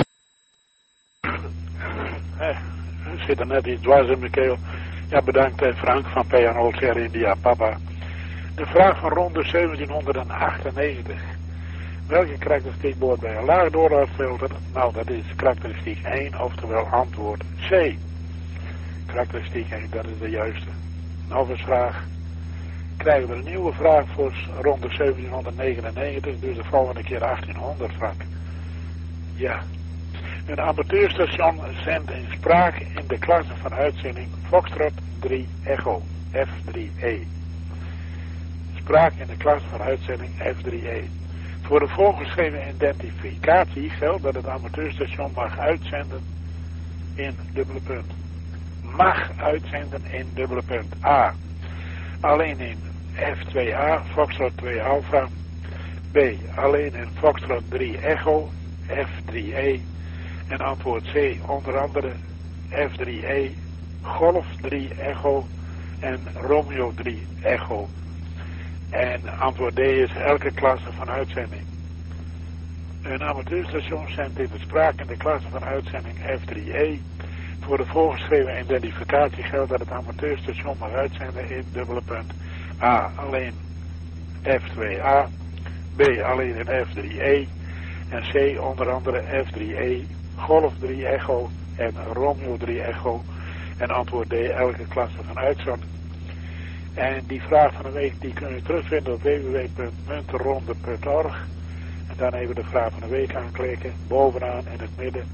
Eh, er zit er net iets dwars in mijn keel. Ja, bedankt eh, Frank van P N O Sierra India, papa. De vraag van ronde zeventienhonderdachtennegentig. Welke karakteristiek behoort bij een laag doorlaatfilter? Nou, dat is karakteristiek één, oftewel antwoord C. Karakteristiek één, dat is de juiste. Nog eens vraag. Krijgen we een nieuwe vraag voor ronde zeventienhonderdnegenennegentig, dus de volgende keer achttienhonderd, Frank. Ja. Een amateurstation zendt in spraak in de klasse van uitzending Foxtrot drie Echo, F drie E. Spraak in de klasse van uitzending F drie E. Voor de voorgeschreven identificatie geldt dat het amateurstation mag uitzenden in dubbele punt. Mag uitzenden in dubbele punt. A. Alleen in F twee A, Foxtrot twee Alpha. B. Alleen in Foxtrot drie Echo, F drie E. En antwoord C, onder andere F drie E, Golf drie Echo en Romeo drie Echo. En antwoord D is elke klasse van uitzending. Een amateurstation zendt in de spraak in de klasse van uitzending F drie E. Voor de voorgeschreven identificatie geldt dat het amateurstation mag uitzenden in dubbele punt. A. Alleen F twee A. B. Alleen in F drie E. En C. Onder andere F drie E. Golf drie Echo en Romeo drie Echo. En antwoord D, elke klasse van uitzending. En die vraag van de week die kun je terugvinden op w w w punt muntenronde punt org. En dan even de vraag van de week aanklikken, bovenaan in het midden.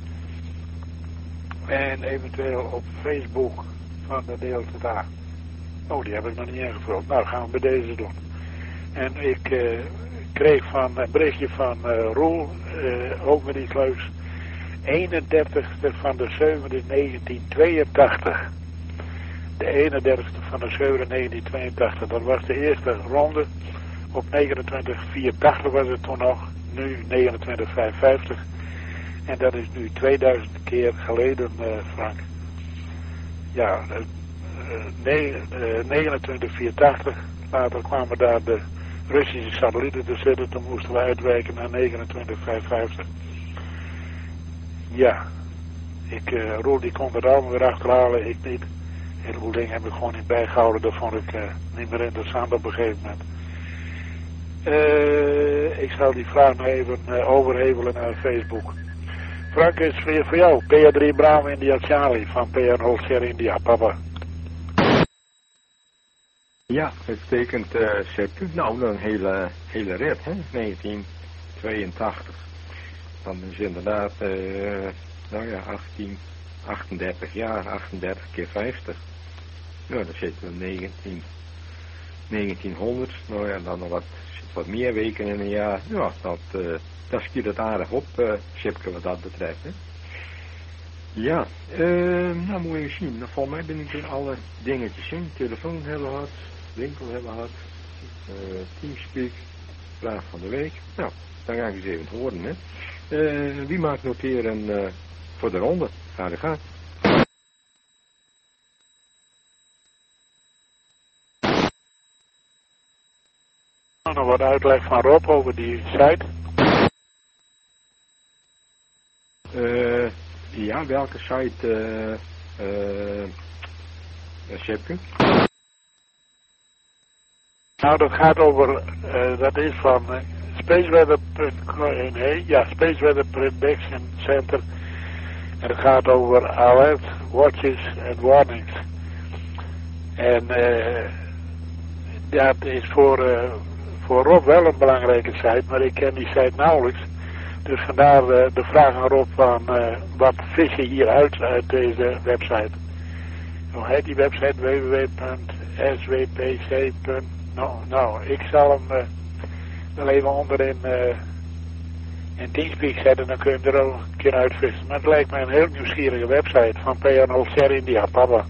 En eventueel op Facebook van de deelte daar. Oh, die heb ik nog niet ingevuld. Nou, gaan we bij deze doen. En ik uh, kreeg van een berichtje van uh, Roel, uh, ook met iets leuks. eenendertigste van de zevende negentien tweeëntachtig. De eenendertigste van de zevende negentien tweeëntachtig. Dat was de eerste ronde. Op negenentwintig vierentachtig was het toen nog. Nu negenentwintig vijfenvijftig. En dat is nu tweeduizend keer geleden, uh, Frank. Ja, uh, ne uh, negenentwintig vierentachtig. Later kwamen daar de Russische satellieten te zitten. Toen moesten we uitwijken naar negenentwintig vijfenvijftig. Ja, ik, uh, Roel die kon er allemaal weer achterhalen, ik niet. Een heleboel dingen heb ik gewoon niet bijgehouden, dat vond ik uh, niet meer interessant op een gegeven moment. Uh, ik zal die vraag nog even uh, overhevelen naar Facebook. Frank, is weer voor jou, P A drie Bravo India Charlie van P R O Sierra India, papa. Ja, uitstekend, uh, Sepp. Nou, een hele, hele rit, hè, negentien tweeëntachtig. Dan is inderdaad, uh, nou ja, achttien, achtendertig jaar, achtendertig keer vijftig. Nou, dan zitten we negentien, negentienhonderd. Nou ja, dan nog wat, wat meer weken in een jaar. Ja, dat, uh, dat schiet het aardig op, uh, Sipke, wat dat betreft. Hè. Ja, uh, nou moet je zien. Nou, volgens mij ben ik weer alle dingetjes in. Telefoon hebben we gehad, winkel hebben we gehad, uh, Teamspeak, vraag van de week. Nou, dan ga ik eens even horen, hè. Uh, wie maakt noteren uh, voor de ronde. Ga de gang. Nog wat uitleg van Rob over die site. Uh, ja, welke site, uh, uh, Sjepke? Nou, dat gaat over, uh, dat is van uh, Spaceweather. Nee, ja, Spaceweather Prediction Center. En het gaat over alert, watches en warnings. En uh, dat is voor, uh, voor Rob wel een belangrijke site, maar ik ken die site nauwelijks. Dus vandaar uh, de vraag aan Rob van uh, wat vis je hier uit uit deze website. Hoe heet die website? w w w punt s w p c punt n l. Nou, nou, ik zal hem uh, wel even onderin uh, in Teamspeak zetten, dan kun je hem er ook een keer uitvissen. Maar het lijkt mij een heel nieuwsgierige website van P R nul Ster India, papa.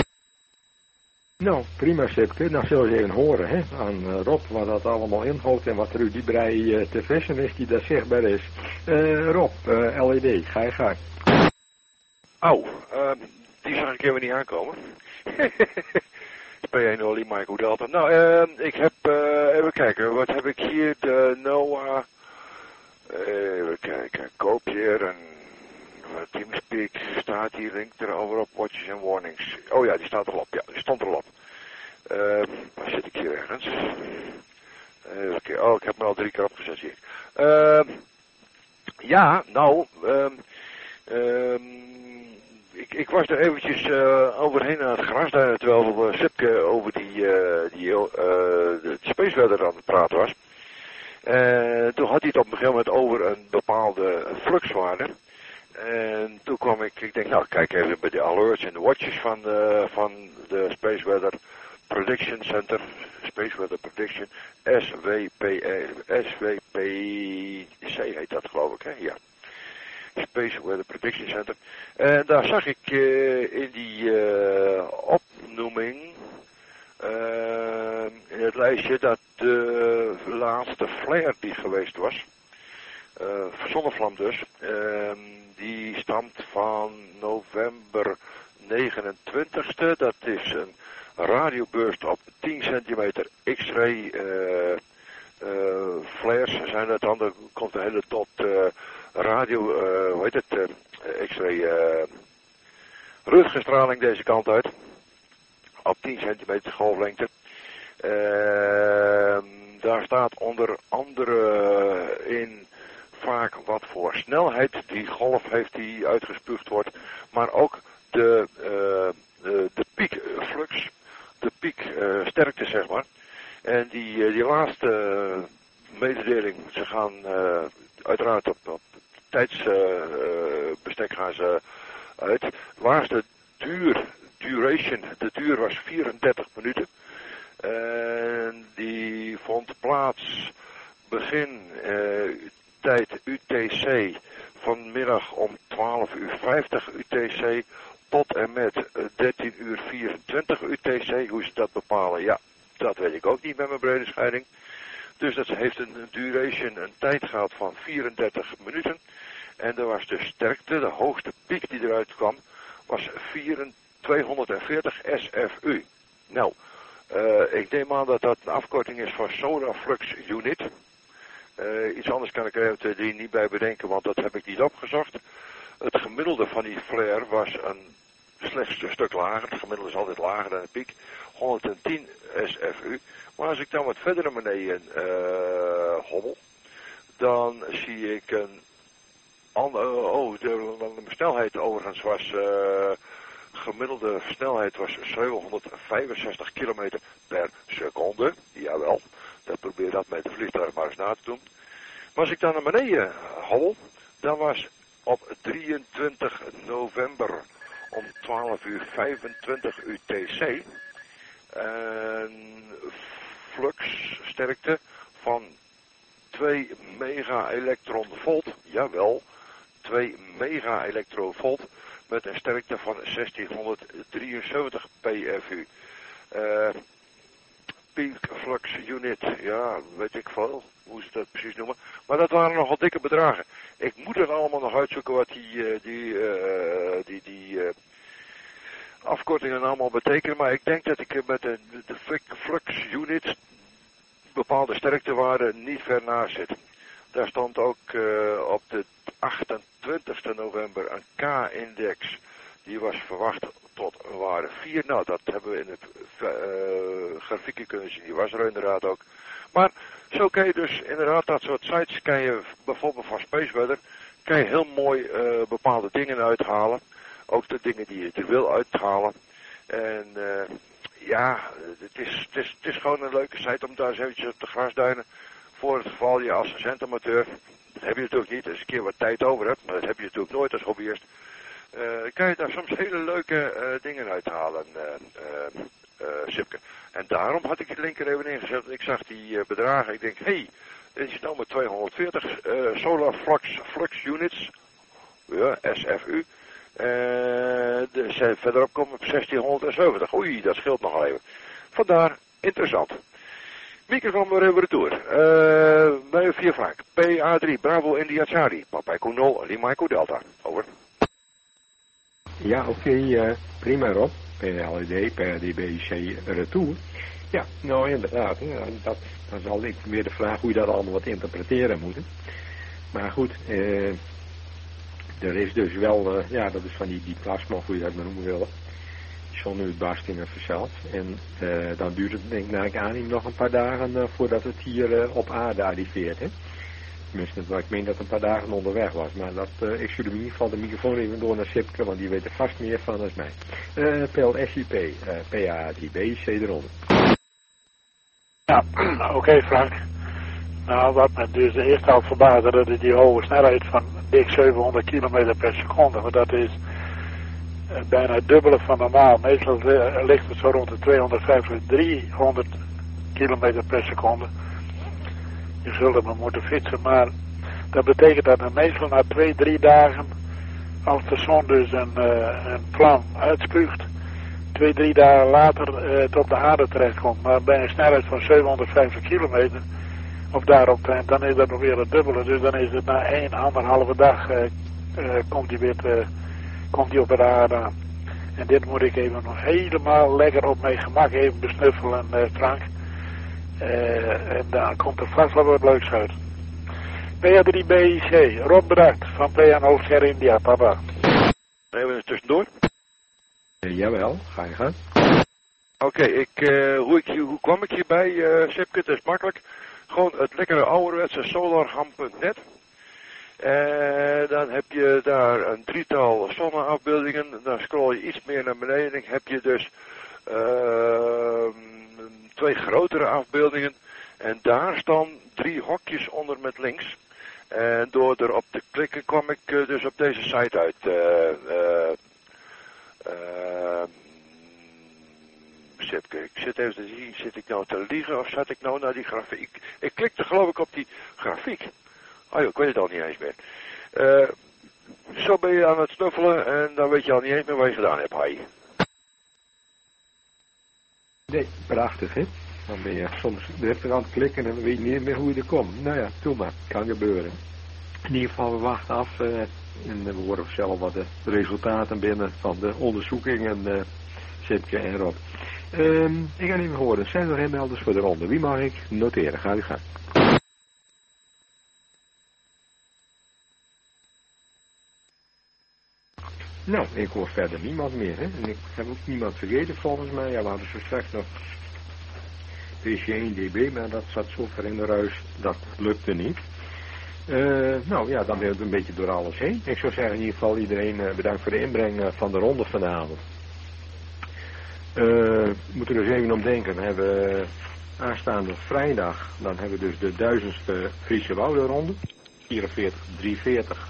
Nou, prima Sipke. Dan zullen we even horen hè, aan uh, Rob wat dat allemaal inhoudt en wat Rudy Brei uh, te vissen is die daar zichtbaar is. Uh, Rob, uh, L E D, ga je gang. Oh, uh, die zag ik even niet aankomen. P één nul Mike Delta. Nou, uh, ik heb, uh, even kijken, wat heb ik hier? De NOAA, uh, even kijken, kopieer en uh, Teamspeak staat hier, link erover op, watches en warnings. Oh ja, die staat erop, ja, die stond erop. Uh, waar zit ik hier ergens? Uh, okay. Oh, ik heb me al drie keer opgezet hier. Uh, ja, nou, um, um, Ik, ik was er eventjes uh, overheen aan het gras, daar, terwijl uh, Sipke over die, uh, die uh, de Space Weather aan het praten was. En uh, toen had hij het op een gegeven moment over een bepaalde fluxwaarde. En toen kwam ik, ik denk nou kijk even bij de alerts en de watches van de, van de Space Weather Prediction Center, Space Weather Prediction, S W P C heet dat geloof ik, hè? Ja. Space Weather Prediction Center. En daar zag ik uh, in die uh, opnoeming, uh, in het lijstje, dat de laatste flare die geweest was, uh, zonnevlam dus, uh, die stamt van november negenentwintigste. Dat is een radioburst op tien centimeter X-ray uh, uh, flares zijn dat dan. Er komt een hele dot uh, radio, uh, hoe heet het, uh, X-ray uh, röntgenstraling deze kant uit. Op tien centimeter golflengte. Uh, daar staat onder andere in vaak wat voor snelheid die golf heeft die uitgespuugd wordt. Maar ook de, uh, de, de piekflux, de pieksterkte uh, zeg maar. En die, uh, die laatste uh, mededeling, ze gaan uh, uiteraard op, op tijdsbestek uh, gaan ze uit. Laatste duur, duration, de duur was vierendertig minuten. En die vond plaats begin uh, tijd U T C vanmiddag om twaalf uur vijftig U T C tot en met uh, dertien uur vierentwintig U T C. Hoe ze dat bepalen, ja, dat weet ik ook niet met mijn brede scheiding. Dus dat heeft een duration, een tijd gehad van vierendertig minuten. En er was de sterkte, de hoogste piek die eruit kwam, was tweehonderdveertig S F U. Nou, uh, ik neem aan dat dat een afkorting is van Solar Flux Unit. Uh, iets anders kan ik er eventueel niet bij bedenken, want dat heb ik niet opgezocht. Het gemiddelde van die flare was een slechts een stuk lager. Het gemiddelde is altijd lager dan de piek. honderdtien S F U. Maar als ik dan wat verder naar beneden uh, hobbel, dan zie ik een andere, oh, de, de snelheid overigens was, uh, gemiddelde snelheid was zevenhonderdvijfenzestig kilometer per seconde. Jawel, dat probeer dat met de vliegtuig maar eens na te doen. Maar als ik dan naar beneden hobbel, dan was op drieëntwintig november om twaalf uur vijfentwintig U T C een fluxsterkte van twee mega elektron volt, jawel, twee mega elektrovolt met een sterkte van zestienhonderddrieënzeventig P F U. Uh, Peak Flux Unit, ja, weet ik veel hoe ze dat precies noemen. Maar dat waren nogal dikke bedragen. Ik moet het allemaal nog uitzoeken wat die, uh, die, uh, die, die uh, afkortingen allemaal betekenen. Maar ik denk dat ik met de, de flux unit bepaalde sterktewaarden niet ver naast zit. Daar stond ook uh, op de achtentwintigste november een K-index. Die was verwacht tot een waarde vier. Nou, dat hebben we in het uh, grafiekje kunnen zien. Die was er inderdaad ook. Maar zo kan je dus inderdaad dat soort sites, kan je bijvoorbeeld van Space Weather, kan je heel mooi uh, bepaalde dingen uithalen. Ook de dingen die je er wil uithalen. En uh, ja, het is, het, is, het is gewoon een leuke site om daar eens eventjes op de grasduinen. Voor het geval je als centamateur, dat heb je natuurlijk niet, als je een keer wat tijd over hebt, maar dat heb je natuurlijk nooit als hobbyist. Uh, kan je daar soms hele leuke uh, dingen uithalen, uh, uh, uh, Sipke. En daarom had ik de linker even ingezet. Ik zag die uh, bedragen. Ik denk, hé, hey, dit is nou maar tweehonderdveertig uh, Solar Flux, Flux Units. Ja, S F U. Uh, de, verderop komen we op zestienhonderdzeventig. Oei, dat scheelt nogal even. Vandaar, interessant. Microfoon weer even retour. Uh, bij vier Frank. P A drie, Bravo India Charlie. Papa Echo nul, Lima Echo Delta. Over. Ja, oké, okay, uh, prima Rob. P L E D, P A D B C retour. Ja, nou inderdaad, hè, dat, dan zal ik weer de vraag hoe je dat allemaal wat interpreteren moet. Maar goed, uh, er is dus wel, uh, ja, dat is van die, die plasma, hoe je dat maar noemen wil. Zonuitbarstingen verzeld. En uh, dan duurt het denk ik naar ik aanneem nog een paar dagen uh, voordat het hier uh, op aarde arriveert. Hè? Tenminste, ik meen dat het een paar dagen onderweg was. Maar dat, uh, ik stuur in ieder geval de microfoon even door naar Sipke, want die weet er vast meer van dan mij. Uh, P L S I P, uh, P A drie B, C eronder. Ja, oké okay, Frank. Nou, wat me dus de eerste al verbaasde, dat is die hoge snelheid van dik zevenhonderd kilometer per seconde. Want dat is uh, bijna het dubbele van normaal. Meestal uh, ligt het zo rond de tweehonderdvijftig, driehonderd kilometer per seconde. Je zult er maar moeten fietsen, maar dat betekent dat er meestal na twee, drie dagen, als de zon dus een, uh, een vlam uitspuugt, twee, drie dagen later uh, het op de aarde terechtkomt. Maar bij een snelheid van zevenhonderdvijftig kilometer, of daarop, dan is dat nog weer het dubbele. Dus dan is het na één, anderhalve dag, uh, uh, komt die weer te, komt die op de aarde aan. En dit moet ik even nog helemaal lekker op mijn gemak even besnuffelen, uh, Frank. Uh, en daar komt er vast wel wat leuks uit. P A drie B I C, Rob bedankt, van P A Hoofdger India, papa. Even eens tussendoor. Uh, jawel, ga je gaan. Oké, okay, ik, uh, hoe, ik, hoe kwam ik hierbij, uh, Sipke? Het is makkelijk. Gewoon het lekkere ouderwetse solarham punt net. En uh, dan heb je daar een drietal zonneafbeeldingen. Dan scroll je iets meer naar beneden. Dan heb je dus uh, twee grotere afbeeldingen. En daar staan drie hokjes onder met links. En door erop te klikken kwam ik uh, dus op deze site uit. Uh, uh, uh, Sipke, ik zit even te zien, zit ik nou te liegen of zat ik nou naar die grafiek? Ik, ik klikte geloof ik op die grafiek. Oh joh, ik weet het al niet eens meer. Uh, zo ben je aan het snuffelen en dan weet je al niet eens meer wat je gedaan hebt, hai. Nee, prachtig hè. Dan ben je soms driftig aan het klikken en dan weet je niet meer hoe je er komt. Nou ja, doe maar, kan gebeuren. In ieder geval, we wachten af uh, en we horen zelf wat de resultaten binnen van de onderzoekingen, uh, Sipke en Rob. Um, ik ga even horen, zijn er inmelders voor de ronde? Wie mag ik noteren? Ga u gaan. Nou, ik hoor verder niemand meer, hè. En ik heb ook niemand vergeten volgens mij. Ja, we hadden zo straks nog P C één D B, maar dat zat zo ver in de ruis, dat lukte niet. Uh, nou ja, dan ben we een beetje door alles heen. Ik zou zeggen in ieder geval iedereen uh, bedankt voor de inbreng uh, van de ronde vanavond. Uh, we moeten er dus even om denken. We hebben aanstaande vrijdag, dan hebben we dus de duizendste Friese Woudenronde. vierenveertig drieënveertig.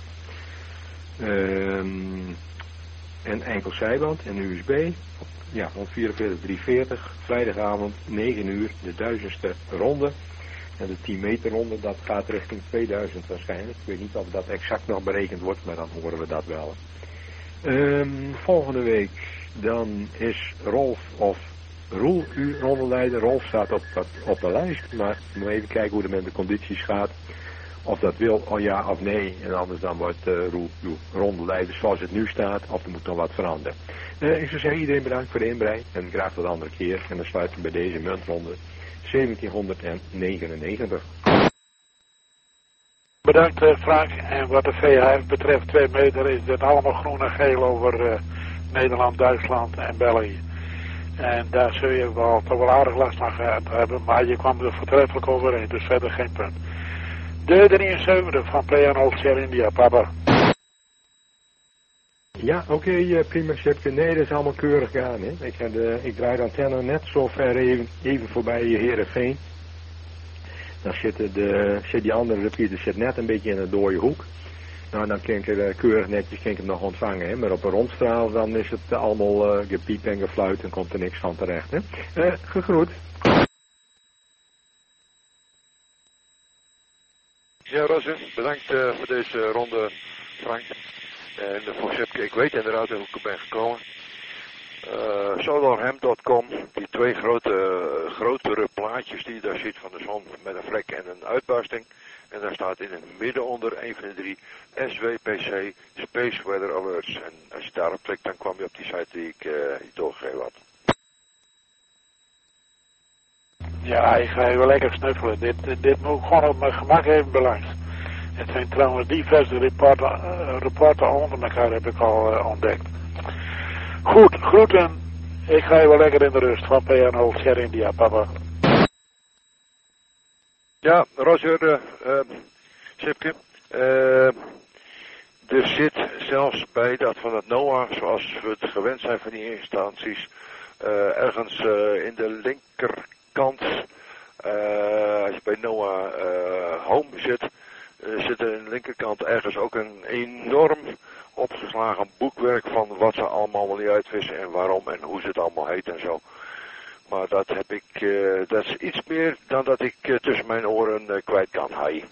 Um, en enkel zijband en U S B. Ja, van vierenveertig drieënveertig. Vrijdagavond, negen uur, de duizendste ronde. En de tien meter ronde, dat gaat richting tweeduizend waarschijnlijk. Ik weet niet of dat exact nog berekend wordt, maar dan horen we dat wel. Um, volgende week, dan is Rolf of Roel uw rondeleider. Rolf staat op, op de lijst, maar we moeten even kijken hoe het met de condities gaat. of dat wil, oh ja of nee. En anders dan wordt uh, ronde leiden zoals het nu staat, of er moet nog wat veranderen. Uh, ik zou zeggen, iedereen bedankt voor de inbreng en graag tot de andere keer. En dan sluiten we bij deze muntronde zeventienhonderdnegenennegentig. Bedankt uh, Frank. En wat de V H F betreft, twee meter, is dit allemaal groen en geel over uh, Nederland, Duitsland en België. En daar zul je wel toch wel aardig last van gehad hebben, maar je kwam er voortreffelijk overheen, dus verder geen punt. De drieënzeventig van Playan Old India, papa. Ja, oké, okay, uh, prima Sipke. Nee, dat is allemaal keurig gaan. Hè. Ik, had, uh, ik draai de antenne net zo ver even, even voorbij Heerenveen. Dan zit, de, zit die andere repeater zit net een beetje in een dode hoek. Nou, dan kan ik er uh, keurig netjes kan ik hem nog ontvangen. Hè. Maar op een rondstraal dan is het uh, allemaal uh, gepiep en gefluit en komt er niks van terecht. Hè. Uh, gegroet. Ja, Roger, bedankt uh, voor deze ronde, Frank. En uh, voor Sipke, ik weet inderdaad hoe ik er ben gekomen. Uh, solarhemp punt com, die twee grote, uh, grotere plaatjes die je daar ziet van de zon met een vlek en een uitbarsting. En daar staat in het midden onder een van de drie S W P C, Space Weather Alerts. En als je daarop klikt, dan kwam je op die site die ik uh, doorgegeven had. Ja, ik ga even lekker snuffelen. Dit, dit, dit moet ik gewoon op mijn gemak even belangs. Het zijn trouwens diverse rapporten, uh, rapporten onder elkaar, heb ik al uh, ontdekt. Goed, groeten. Ik ga even lekker in de rust van P N O Cher India, papa. Ja, Roger, uh, uh, Sipke. Uh, er zit zelfs bij dat van het NOAA, zoals we het gewend zijn van die instanties, uh, ergens uh, in de linkerkant, uh, als je bij NOAA uh, Home zit, uh, zit er in de linkerkant ergens ook een enorm opgeslagen boekwerk van wat ze allemaal wel niet uitvissen en waarom en hoe ze het allemaal heet en zo. Maar dat heb ik, uh, dat is iets meer dan dat ik uh, tussen mijn oren uh, kwijt kan haaien.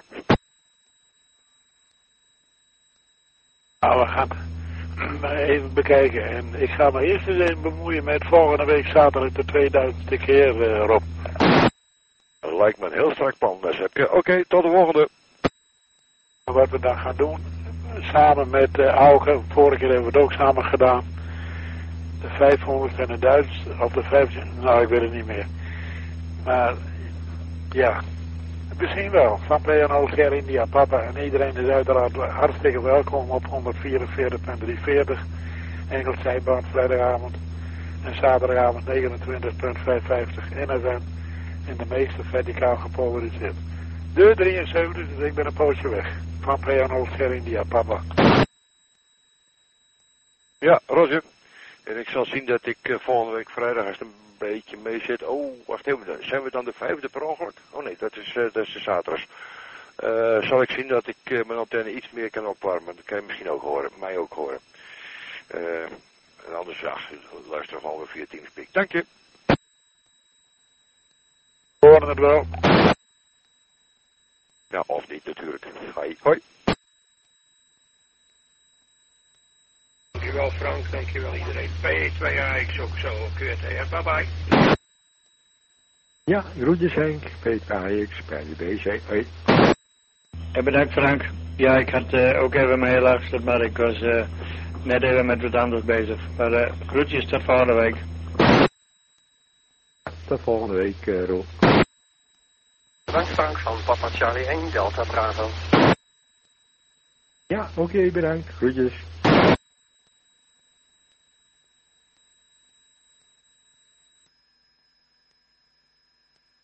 Nou, we gaan even bekijken. En ik ga me eerst eens even bemoeien met volgende week zaterdag de tweeduizendste keer, uh, Rob. Dat lijkt me een heel strak plan, Sipke. Oké, okay, tot de volgende. Wat we dan gaan doen, samen met uh, Auke, vorige keer hebben we het ook samen gedaan. De vijfhonderd en de duizend, of de vijfhonderd, nou ik weet het niet meer. Maar, ja, misschien wel. Van P N O Cher India, papa. En iedereen is uiteraard hartstikke welkom op honderdvierenveertig punt drieënveertig. Engelszijbaan, vrijdagavond. En zaterdagavond negenentwintig punt vijfenvijftig. N F M. En de meeste verticaal gepolariseerd. De drieënzeventig, dus ik ben een poosje weg. Van P N O Cher India, papa. Ja, Roger. En ik zal zien dat ik uh, volgende week vrijdag als het een beetje mee zit. Oh, wacht even. Zijn we dan de vijfde per ongeluk? Oh nee, dat is, uh, dat is de zaterdag. Uh, zal ik zien dat ik uh, mijn antenne iets meer kan opwarmen. Dat kan je misschien ook horen. Mij ook horen. Uh, en anders, ja, luister gewoon weer via Teamspeak. Dank je. Horen het wel. Ja, of niet natuurlijk. Hoi. Hoi. Dankjewel Frank, dankjewel iedereen. P twee A X ook zo, Q T, hè? Bye bye. Ja, groetjes Henk, P twee A X, P J B C, hoi. En bedankt Frank. Ja, ik had uh, ook even meegeluisterd, maar ik was uh, net even met wat anders bezig. Maar uh, groetjes tot volgende week. Tot volgende week, uh, Roel. Bedankt Frank van Papa Charlie één Delta Bravo. Ja, oké, okay, bedankt. Groetjes.